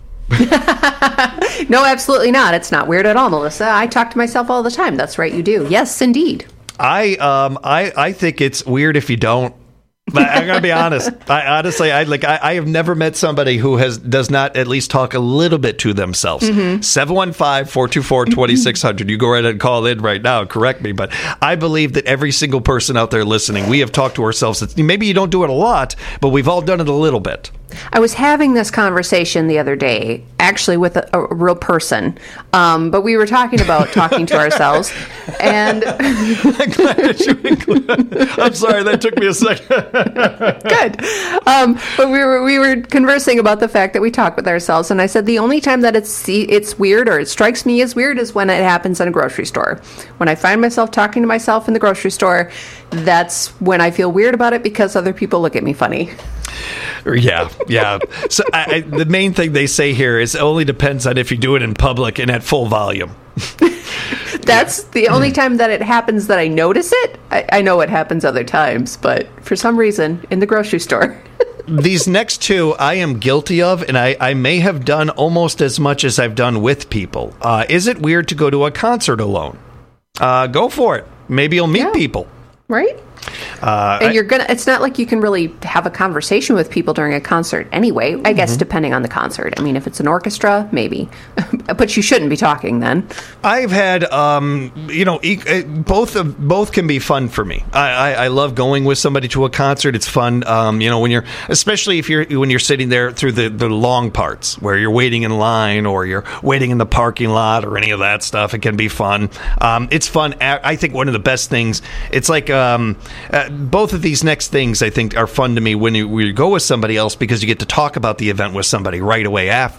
No, absolutely not. It's not weird at all, Melissa. I talk to myself all the time. That's right, you do. Yes, indeed. I um I, I think it's weird if you don't. But I gotta be honest. I honestly, I like. I, I have never met somebody who has does not at least talk a little bit to themselves. seven one five, four two four, two six zero zero. You go ahead and call in right now. Correct me, but I believe that every single person out there listening, we have talked to ourselves. Maybe you don't do it a lot, but we've all done it a little bit. I was having this conversation the other day, actually with a, a real person, um, but we were talking about talking to ourselves, and I'm glad that you included. I'm sorry, that took me a second. Good, um, but we were we were conversing about the fact that we talk with ourselves, and I said the only time that it's it's weird or it strikes me as weird is when it happens in a grocery store. When I find myself talking to myself in the grocery store, that's when I feel weird about it because other people look at me funny. Yeah, yeah. So I, I, the main thing they say here is it only depends on if you do it in public and at full volume. That's the only time that it happens that I notice it. I, I know it happens other times, but for some reason, in the grocery store. These next two I am guilty of, and I, I may have done almost as much as I've done with people. Uh, is it weird to go to a concert alone? Uh, go for it. Maybe you'll meet yeah. people. Right? Uh, and you're gonna it's not like you can really have a conversation with people during a concert anyway, I guess, mm-hmm. depending on the concert. I mean, if it's an orchestra, maybe. But you shouldn't be talking then. I've had, um, you know, e- both of, both can be fun for me. I, I, I love going with somebody to a concert. It's fun, um, you know, when you're, especially if you're when you're sitting there through the, the long parts where you're waiting in line or you're waiting in the parking lot or any of that stuff. It can be fun. Um, it's fun. I think one of the best things. It's like. Um, Uh, both of these next things, I think, are fun to me when you, when you go with somebody else because you get to talk about the event with somebody right away after.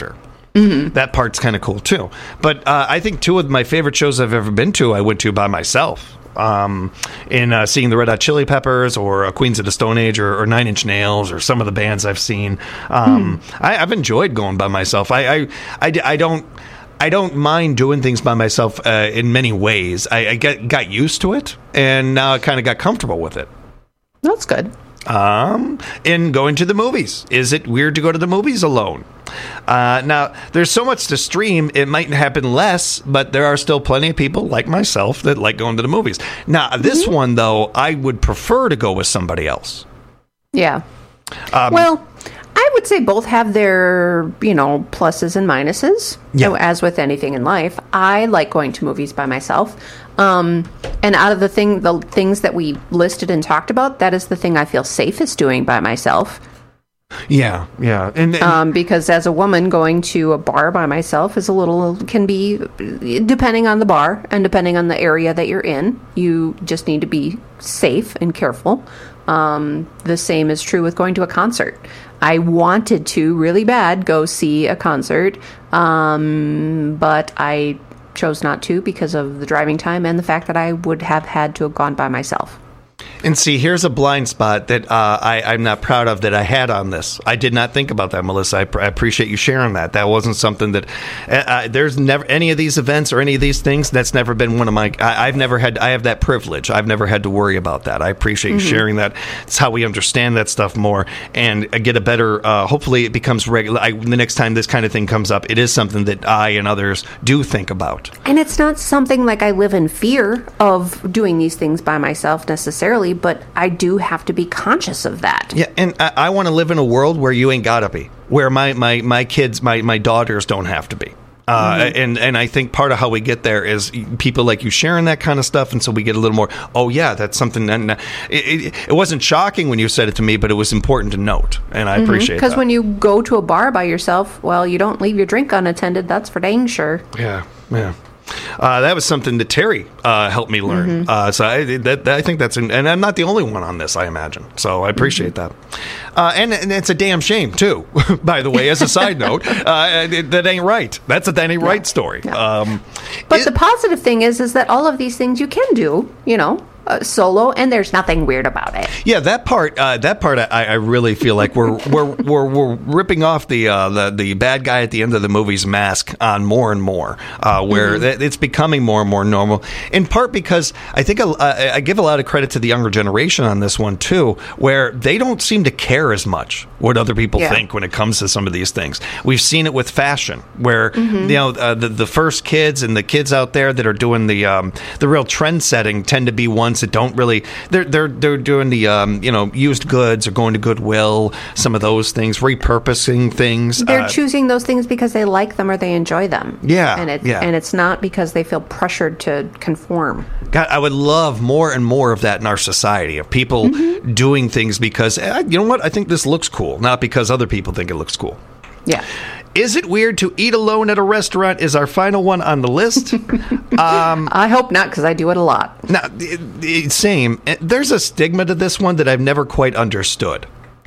Mm-hmm. That part's kind of cool too. But uh, I think two of my favorite shows I've ever been to, I went to by myself. Um, in uh, seeing the Red Hot Chili Peppers or uh, Queens of the Stone Age or, or Nine Inch Nails or some of the bands I've seen. Um, hmm. I, I've enjoyed going by myself. I, I, I, I don't. I don't mind doing things by myself uh, in many ways. I, I get, got used to it, and now I kind of got comfortable with it. That's good. Um, in going to the movies. Is it weird to go to the movies alone? Uh, now, there's so much to stream, it might happen less, but there are still plenty of people like myself that like going to the movies. Now, this mm-hmm. one, though, I would prefer to go with somebody else. Yeah. Um, well, I would say both have their, you know, pluses and minuses, yeah. as with anything in life. I like going to movies by myself. Um, and out of the thing, the things that we listed and talked about, that is the thing I feel safest doing by myself. Yeah, yeah. And, and um, because as a woman, going to a bar by myself is a little, can be, depending on the bar and depending on the area that you're in, you just need to be safe and careful. Um, the same is true with going to a concert. I wanted to really bad go see a concert, um, but I chose not to because of the driving time and the fact that I would have had to have gone by myself. And see, here's a blind spot that uh, I, I'm not proud of that I had on this. I did not think about that, Melissa. I, pr- I appreciate you sharing that. That wasn't something that uh, uh, there's never any of these events or any of these things. That's never been one of my. I, I've never had. I have that privilege. I've never had to worry about that. I appreciate mm-hmm. you sharing that. It's how we understand that stuff more and get a better. Uh, hopefully, it becomes regular. I, the next time this kind of thing comes up, it is something that I and others do think about. And it's not something like I live in fear of doing these things by myself necessarily. But I do have to be conscious of that. Yeah, and I, I want to live in a world where you ain't gotta be, where my, my, my kids, my, my daughters don't have to be. Uh, mm-hmm. and, and I think part of how we get there is people like you sharing that kind of stuff, and so we get a little more, oh, yeah, that's something. That, it, it, it wasn't shocking when you said it to me, but it was important to note, and I mm-hmm. appreciate that. Because when you go to a bar by yourself, well, you don't leave your drink unattended, that's for dang sure. Yeah, yeah. Uh, that was something that Terry uh, helped me learn. Mm-hmm. Uh, so I, that, that, I think that's, an, and I'm not the only one on this, I imagine. So I appreciate mm-hmm. that. Uh, and, and it's a damn shame, too, by the way, as a side note. Uh, it, that ain't right. That's a that ain't right story. Yeah. Um, but it, the positive thing is, is that all of these things you can do, you know, Uh, solo, and there's nothing weird about it. Yeah, that part. Uh, that part. I, I really feel like we're we're we're, we're ripping off the, uh, the the bad guy at the end of the movie's mask on more and more, uh, where mm-hmm. it's becoming more and more normal. In part because I think uh, I give a lot of credit to the younger generation on this one too, where they don't seem to care as much what other people yeah. think when it comes to some of these things. We've seen it with fashion, where mm-hmm. you know uh, the the first kids and the kids out there that are doing the um, the real trend setting tend to be ones that don't really they're they're they're doing the um, you know used goods or going to Goodwill, some of those things, repurposing things. They're uh, choosing those things because they like them or they enjoy them. Yeah, and it's yeah. and it's not because they feel pressured to conform. God, I would love more and more of that in our society, of people mm-hmm. doing things because eh, you know what, I think this looks cool, not because other people think it looks cool. Yeah. Is it weird to eat alone at a restaurant is our final one on the list. um, I hope not, because I do it a lot. Now, it, it, same. There's a stigma to this one that I've never quite understood.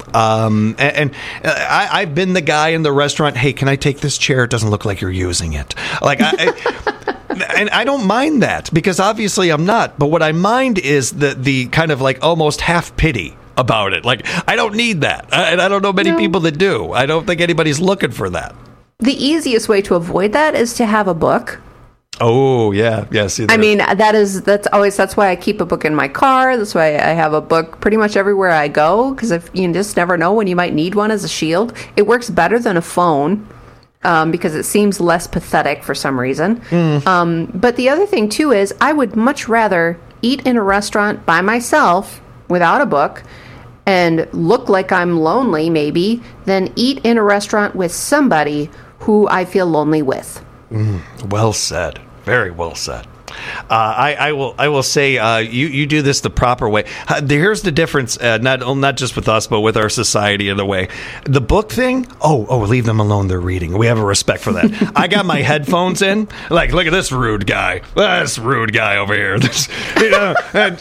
Um, and, and I, I've been the guy in the restaurant, hey, can I take this chair? It doesn't look like you're using it. Like, I... I and I don't mind that, because obviously I'm not. But what I mind is the the kind of like almost half pity about it. Like, I don't need that. And I don't know many no. people that do. I don't think anybody's looking for that. The easiest way to avoid that is to have a book. Oh, yeah. Yes. I mean, that is, that's always, that's why I keep a book in my car. That's why I have a book pretty much everywhere I go, because if you just never know when you might need one as a shield. It works better than a phone. Um, because it seems less pathetic for some reason. Mm. Um, but the other thing, too, is I would much rather eat in a restaurant by myself without a book and look like I'm lonely, maybe, than eat in a restaurant with somebody who I feel lonely with. Mm, well said. Very well said. Uh, I, I will. I will say uh, you you do this the proper way. Uh, here's the difference. Uh, not not just with us, but with our society in a way. The book thing. Oh oh, leave them alone. They're reading. We have a respect for that. I got my headphones in. Like, look at this rude guy. This rude guy over here. This, you know,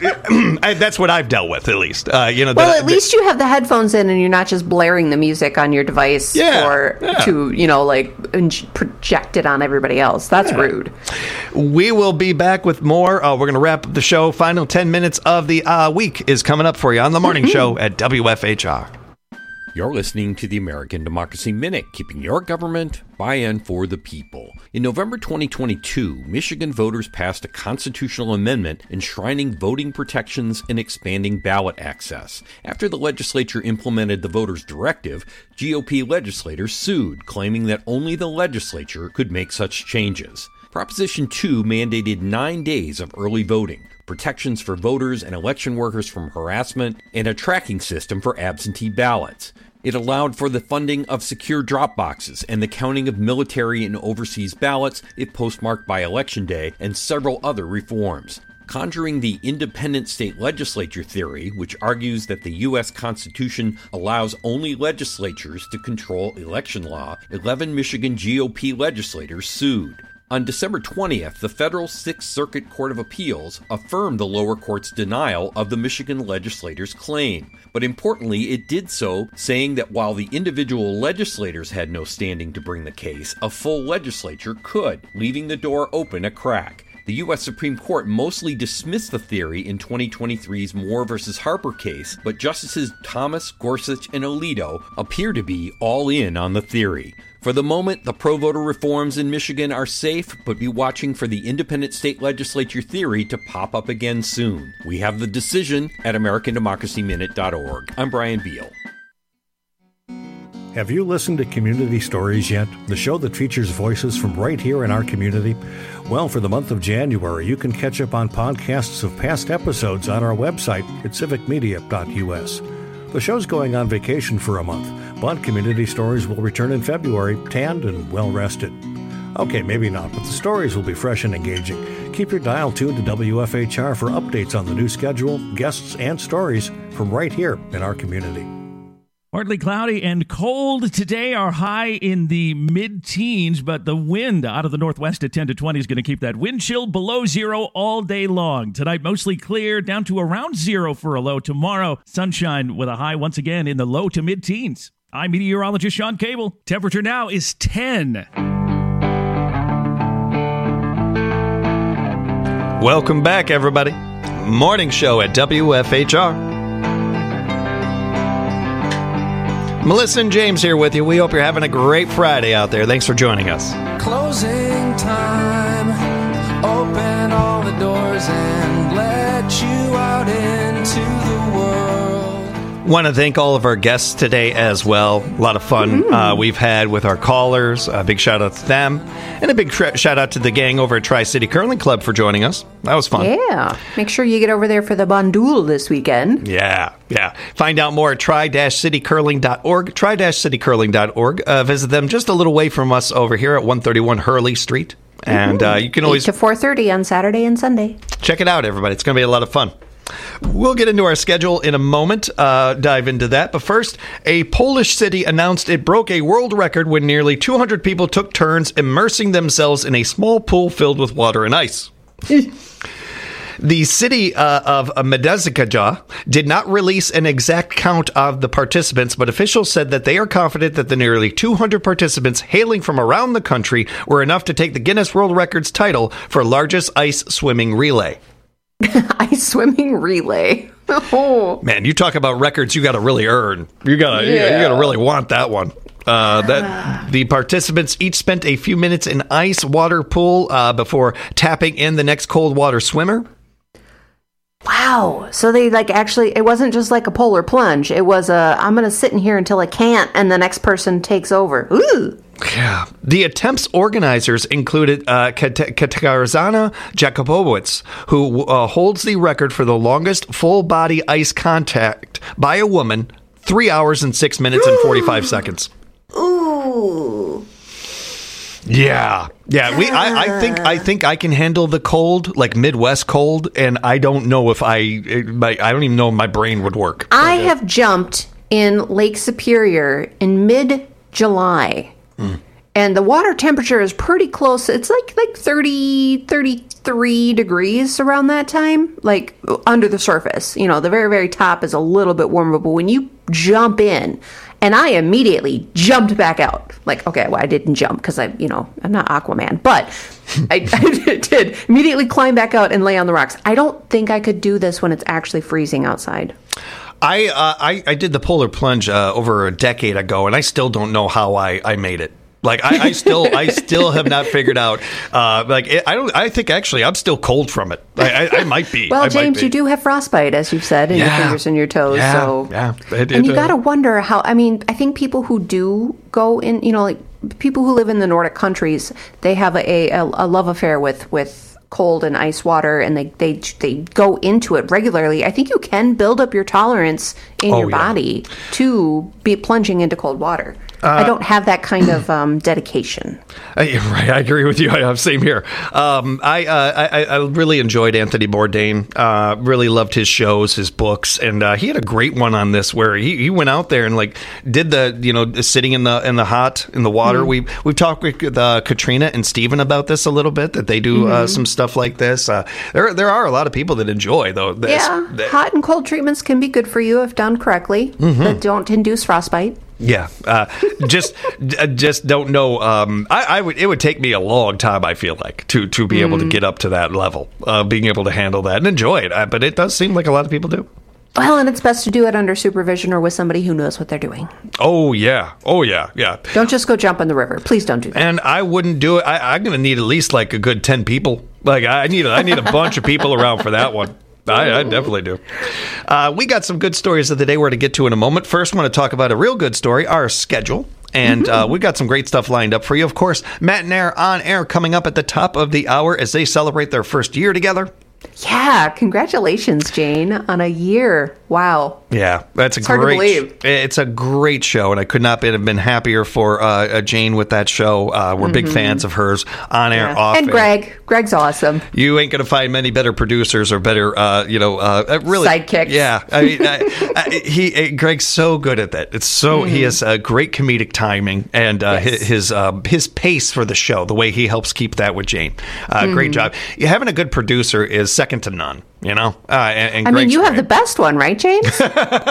uh, that's what I've dealt with, at least. Uh, you know. Well, the, at least you have the headphones in, and you're not just blaring the music on your device Yeah, or yeah. to you know like project it on everybody else. That's Yeah. rude. We will be back with more. Uh, we're going to wrap up the show. Final ten minutes of the uh, week is coming up for you on the morning show at W F H R. You're listening to the American Democracy Minute, keeping your government by and for the people. In November twenty twenty-two, Michigan voters passed a constitutional amendment enshrining voting protections and expanding ballot access. After the legislature implemented the voters' directive, G O P legislators sued, claiming that only the legislature could make such changes. Proposition two mandated nine days of early voting, protections for voters and election workers from harassment, and a tracking system for absentee ballots. It allowed for the funding of secure drop boxes and the counting of military and overseas ballots if postmarked by Election Day, and several other reforms. Conjuring the independent state legislature theory, which argues that the U S Constitution allows only legislatures to control election law, eleven Michigan G O P legislators sued. On December twentieth, the federal Sixth Circuit Court of Appeals affirmed the lower court's denial of the Michigan legislators' claim. But importantly, it did so saying that while the individual legislators had no standing to bring the case, a full legislature could, leaving the door open a crack. The U S Supreme Court mostly dismissed the theory in twenty twenty-three's Moore versus Harper case, but Justices Thomas, Gorsuch, and Alito appear to be all in on the theory. For the moment, the pro-voter reforms in Michigan are safe, but be watching for the independent state legislature theory to pop up again soon. We have the decision at American Democracy Minute dot org. I'm Brian Beal. Have you listened to Community Stories yet? The show that features voices from right here in our community? Well, for the month of January, you can catch up on podcasts of past episodes on our website at civic media dot U S. The show's going on vacation for a month, but Community Stories will return in February, tanned and well-rested. Okay, maybe not, but the stories will be fresh and engaging. Keep your dial tuned to W F H R for updates on the new schedule, guests, and stories from right here in our community. Partly cloudy and cold today. Our high in the mid-teens, but the wind out of the northwest at ten to twenty is going to keep that wind chill below zero all day long. Tonight, mostly clear, down to around zero for a low. Tomorrow, sunshine with a high once again in the low to mid-teens. I'm meteorologist Sean Cable. Temperature now is ten. Welcome back, everybody. Morning show at W F H R. Melissa and James here with you. We hope you're having a great Friday out there. Thanks for joining us. Closing time. Open all the doors and let you out into the world. Want to thank all of our guests today as well. A lot of fun mm-hmm. uh, we've had with our callers. A big shout out to them. And a big tra- shout out to the gang over at Tri-City Curling Club for joining us. That was fun. Yeah. Make sure you get over there for the Bandul this weekend. Yeah, yeah. Find out more at tri dash city curling dot org. tri dash city curling dot org. Uh, visit them just a little way from us over here at one thirty-one Hurley Street. And mm-hmm. uh, you can always... eight to four thirty on Saturday and Sunday. Check it out, everybody. It's going to be a lot of fun. We'll get into our schedule in a moment, uh, dive into that. But first, a Polish city announced it broke a world record when nearly two hundred people took turns immersing themselves in a small pool filled with water and ice. The city uh, of Medyka did not release an exact count of the participants, but officials said that they are confident that the nearly two hundred participants hailing from around the country were enough to take the Guinness World Records title for largest ice swimming relay. Ice swimming relay. Oh. Man, you talk about records you got to really earn. You got to yeah. you got to really want that one. Uh, that the participants each spent a few minutes in ice water pool uh, before tapping in the next cold water swimmer. Wow. So they like actually, it wasn't just like a polar plunge. It was a, I'm going to sit in here until I can't, and the next person takes over. Ooh. Yeah. The attempt's organizers included uh, Katarzyna Jakubowicz, who uh, holds the record for the longest full-body ice contact by a woman, three hours and six minutes and forty-five seconds. Ooh. Yeah, yeah. We, I, I think, I think I can handle the cold, like Midwest cold, and I don't know if I, it, my, I don't even know if my brain would work. I have jumped in Lake Superior in mid-July, mm. and the water temperature is pretty close. It's like like thirty, thirty-three degrees around that time, like under the surface. You know, the very, very top is a little bit warmer, but when you jump in, and I immediately jumped back out. Like, okay, well, I didn't jump because I, you know, I'm not Aquaman, but I, I did immediately climb back out and lay on the rocks. I don't think I could do this when it's actually freezing outside. I uh, I, I did the polar plunge uh, over a decade ago, and I still don't know how I, I made it. Like I, I still, I still have not figured out. Uh, like it, I don't. I think actually, I'm still cold from it. I, I, I might be. Well, I James, might be. You do have frostbite, as you've said, in yeah. your fingers and your toes. Yeah, so yeah. It, and it, you uh, got to wonder how. I mean, I think people who do go in, you know, like people who live in the Nordic countries, they have a a, a love affair with with. cold and ice water, and they, they they go into it regularly. I think you can build up your tolerance in oh, your yeah. body to be plunging into cold water. Uh, I don't have that kind of um, dedication. I, right, I agree with you. I, same here. Um, I, uh, I I really enjoyed Anthony Bourdain. Uh, really loved his shows, his books, and uh, he had a great one on this where he, he went out there and like did the you know sitting in the in the hot in the water. Mm-hmm. We we've talked with uh, Katrina and Steven about this a little bit, that they do mm-hmm. uh, some stuff like this. Uh, there there are a lot of people that enjoy though. This, yeah, that, hot and cold treatments can be good for you if done correctly. Mm-hmm. That don't induce frostbite. Yeah, uh, just just don't know. Um, I, I would. It would take me a long time. I feel like to to be mm. able to get up to that level, uh, being able to handle that and enjoy it. Uh, but it does seem like a lot of people do. Well, and it's best to do it under supervision or with somebody who knows what they're doing. Oh yeah, oh yeah, yeah. Don't just go jump in the river. Please don't do that. And I wouldn't do it. I, I'm going to need at least like a good ten people. Like I need. I need a bunch of people around for that one. I, I definitely do. Uh, we got some good stories of the day we're to get to in a moment. First, I want to talk about a real good story, our schedule. And mm-hmm. uh, we've got some great stuff lined up for you. Of course, Matt and Air on air coming up at the top of the hour as they celebrate their first year together. Yeah, congratulations, Jane, on a year. Wow. Yeah, that's a it's great. Hard to believe. It's a great show, and I could not have been happier for uh, Jane with that show. Uh, we're mm-hmm. big fans of hers on air, yeah. off and air. Greg. Greg's awesome. You ain't gonna find many better producers or better, uh, you know, uh, really sidekicks. Yeah, I mean, I, I, he uh, Greg's so good at that. It's so mm-hmm. he has uh, great comedic timing and uh, yes. his his, uh, his pace for the show. The way he helps keep that with Jane, uh, mm-hmm. great job. Having a good producer is second to none. You know, uh, and, and I Greg's mean, you great. have the best one, right, James?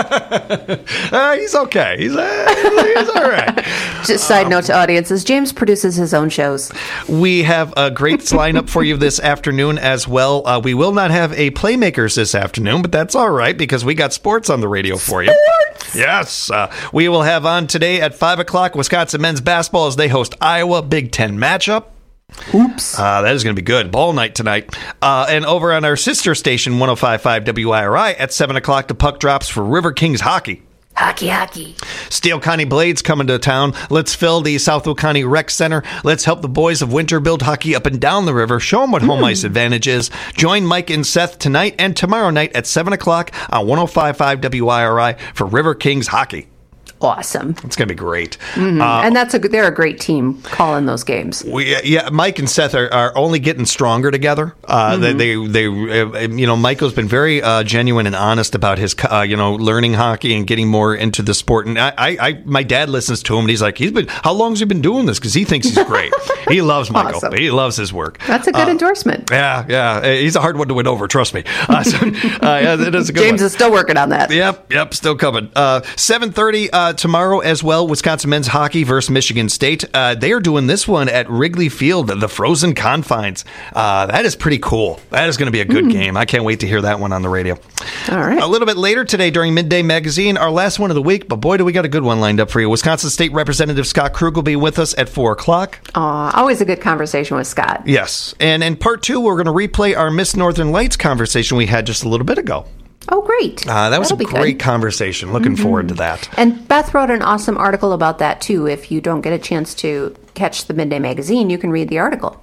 uh, he's okay. He's uh, he's all right. Just side um, note to audiences: James produces his own shows. We have a great lineup for you this afternoon as well. Uh, we will not have a Playmakers this afternoon, but that's all right because we got sports on the radio for you. Sports. Yes, uh, we will have on today at five o'clock Wisconsin men's basketball as they host Iowa Big Ten matchup. Oops. Uh, that is going to be good. Ball night tonight. Uh, and over on our sister station, one oh five point five W I R I, at seven o'clock, the puck drops for River Kings hockey. Hockey, hockey. Steele County Blades coming to town. Let's fill the Southwood County Rec Center. Let's help the boys of Winter build hockey up and down the river. Show them what home mm. ice advantage is. Join Mike and Seth tonight and tomorrow night at seven o'clock on one oh five point five W I R I for River Kings hockey. Awesome. It's going to be great. Mm-hmm. Uh, and that's a they're a great team calling those games. We, yeah, Mike and Seth are, are only getting stronger together. Uh, mm-hmm. They, they, they, uh, you know, Michael's been very uh, genuine and honest about his, uh, you know, learning hockey and getting more into the sport. And I, I, my dad listens to him and he's like, he's been, how long has he been doing this? Because he thinks he's great. He loves Michael. Awesome. He loves his work. That's a good uh, endorsement. Yeah, yeah. He's a hard one to win over. Trust me. Uh, so, uh, yeah, it is a good James one. is still working on that. Yep, yep, still coming. Uh, seven thirty uh, tomorrow as well. Well, Wisconsin men's hockey versus Michigan State. Uh, they are doing this one at Wrigley Field, the frozen confines. Uh, that is pretty cool. That is going to be a good mm. game. I can't wait to hear that one on the radio. All right. A little bit later today during Midday Magazine, our last one of the week, but boy, do we got a good one lined up for you. Wisconsin State Representative Scott Krug will be with us at four o'clock. Aw, always a good conversation with Scott. Yes. And in part two, we're going to replay our Miss Northern Lights conversation we had just a little bit ago. Oh, great. Uh, that was That'll a great conversation. Looking mm-hmm. forward to that. And Beth wrote an awesome article about that, too. If you don't get a chance to catch the Midday Magazine, you can read the article.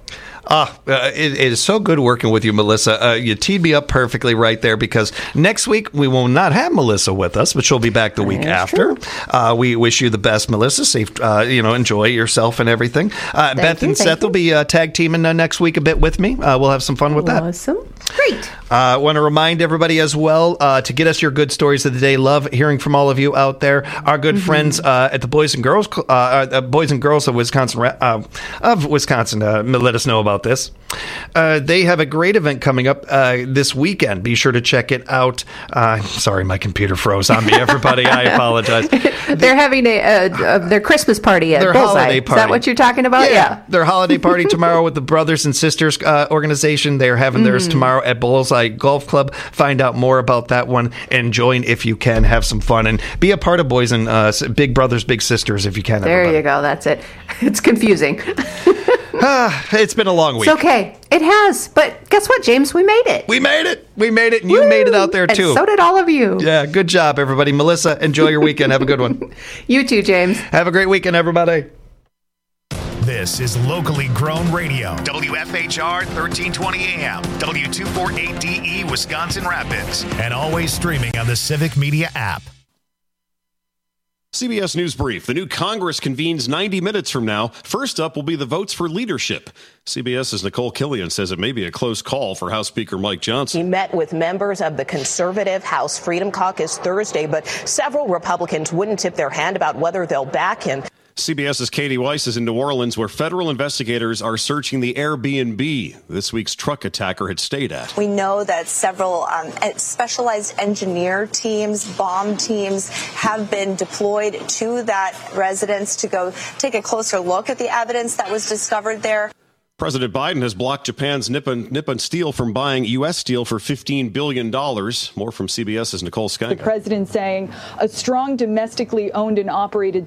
Ah, uh, it, it is so good working with you, Melissa. Uh, you teed me up perfectly right there because next week we will not have Melissa with us, but she'll be back the week That's after. Uh, we wish you the best, Melissa. Safe, uh, you know, enjoy yourself and everything. Uh, Beth you, and Seth you. will be uh, tag teaming uh, next week a bit with me. Uh, we'll have some fun with that. Awesome. Great. I uh, want to remind everybody as well uh, to get us your good stories of the day. Love hearing from all of you out there. Our good mm-hmm. friends uh, at the Boys and Girls uh, uh, Boys and Girls of Wisconsin uh, of Wisconsin uh, let us know about this. Uh, they have a great event coming up uh, this weekend. Be sure to check it out. Uh, sorry, my computer froze on me. Everybody, I apologize. They're having a, a, a their Christmas party at their Bullseye. holiday party. Is that what you're talking about? Yeah, yeah. Their holiday party tomorrow with the Brothers and Sisters uh, organization. They're having theirs Mm. tomorrow at Bullseye Golf Club. Find out more about that one and join if you can. Have some fun and be a part of Boys and uh, Big Brothers, Big Sisters if you can. There everybody. you go. That's it. It's confusing. ah, it's been a long week. It's okay. It has. But guess what, James? We made it. We made it. We made it. And you Woo! made it out there, too. And so did all of you. Yeah, good job, everybody. Melissa, enjoy your weekend. Have a good one. You too, James. Have a great weekend, everybody. This is locally grown radio. W F H R thirteen twenty A M, W two forty-eight D E, Wisconsin Rapids. And always streaming on the Civic Media app. C B S News Brief. The new Congress convenes ninety minutes from now. First up will be the votes for leadership. CBS's Nicole Killian says it may be a close call for House Speaker Mike Johnson. He met with members of the conservative House Freedom Caucus Thursday, but several Republicans wouldn't tip their hand about whether they'll back him. CBS's Katie Weiss is in New Orleans, where federal investigators are searching the Airbnb this week's truck attacker had stayed at. We know that several um, specialized engineer teams, bomb teams, have been deployed to that residence to go take a closer look at the evidence that was discovered there. President Biden has blocked Japan's Nippon, Nippon Steel from buying U S steel for fifteen billion dollars. More from CBS's Nicole Skyga. The president saying a strong domestically owned and operated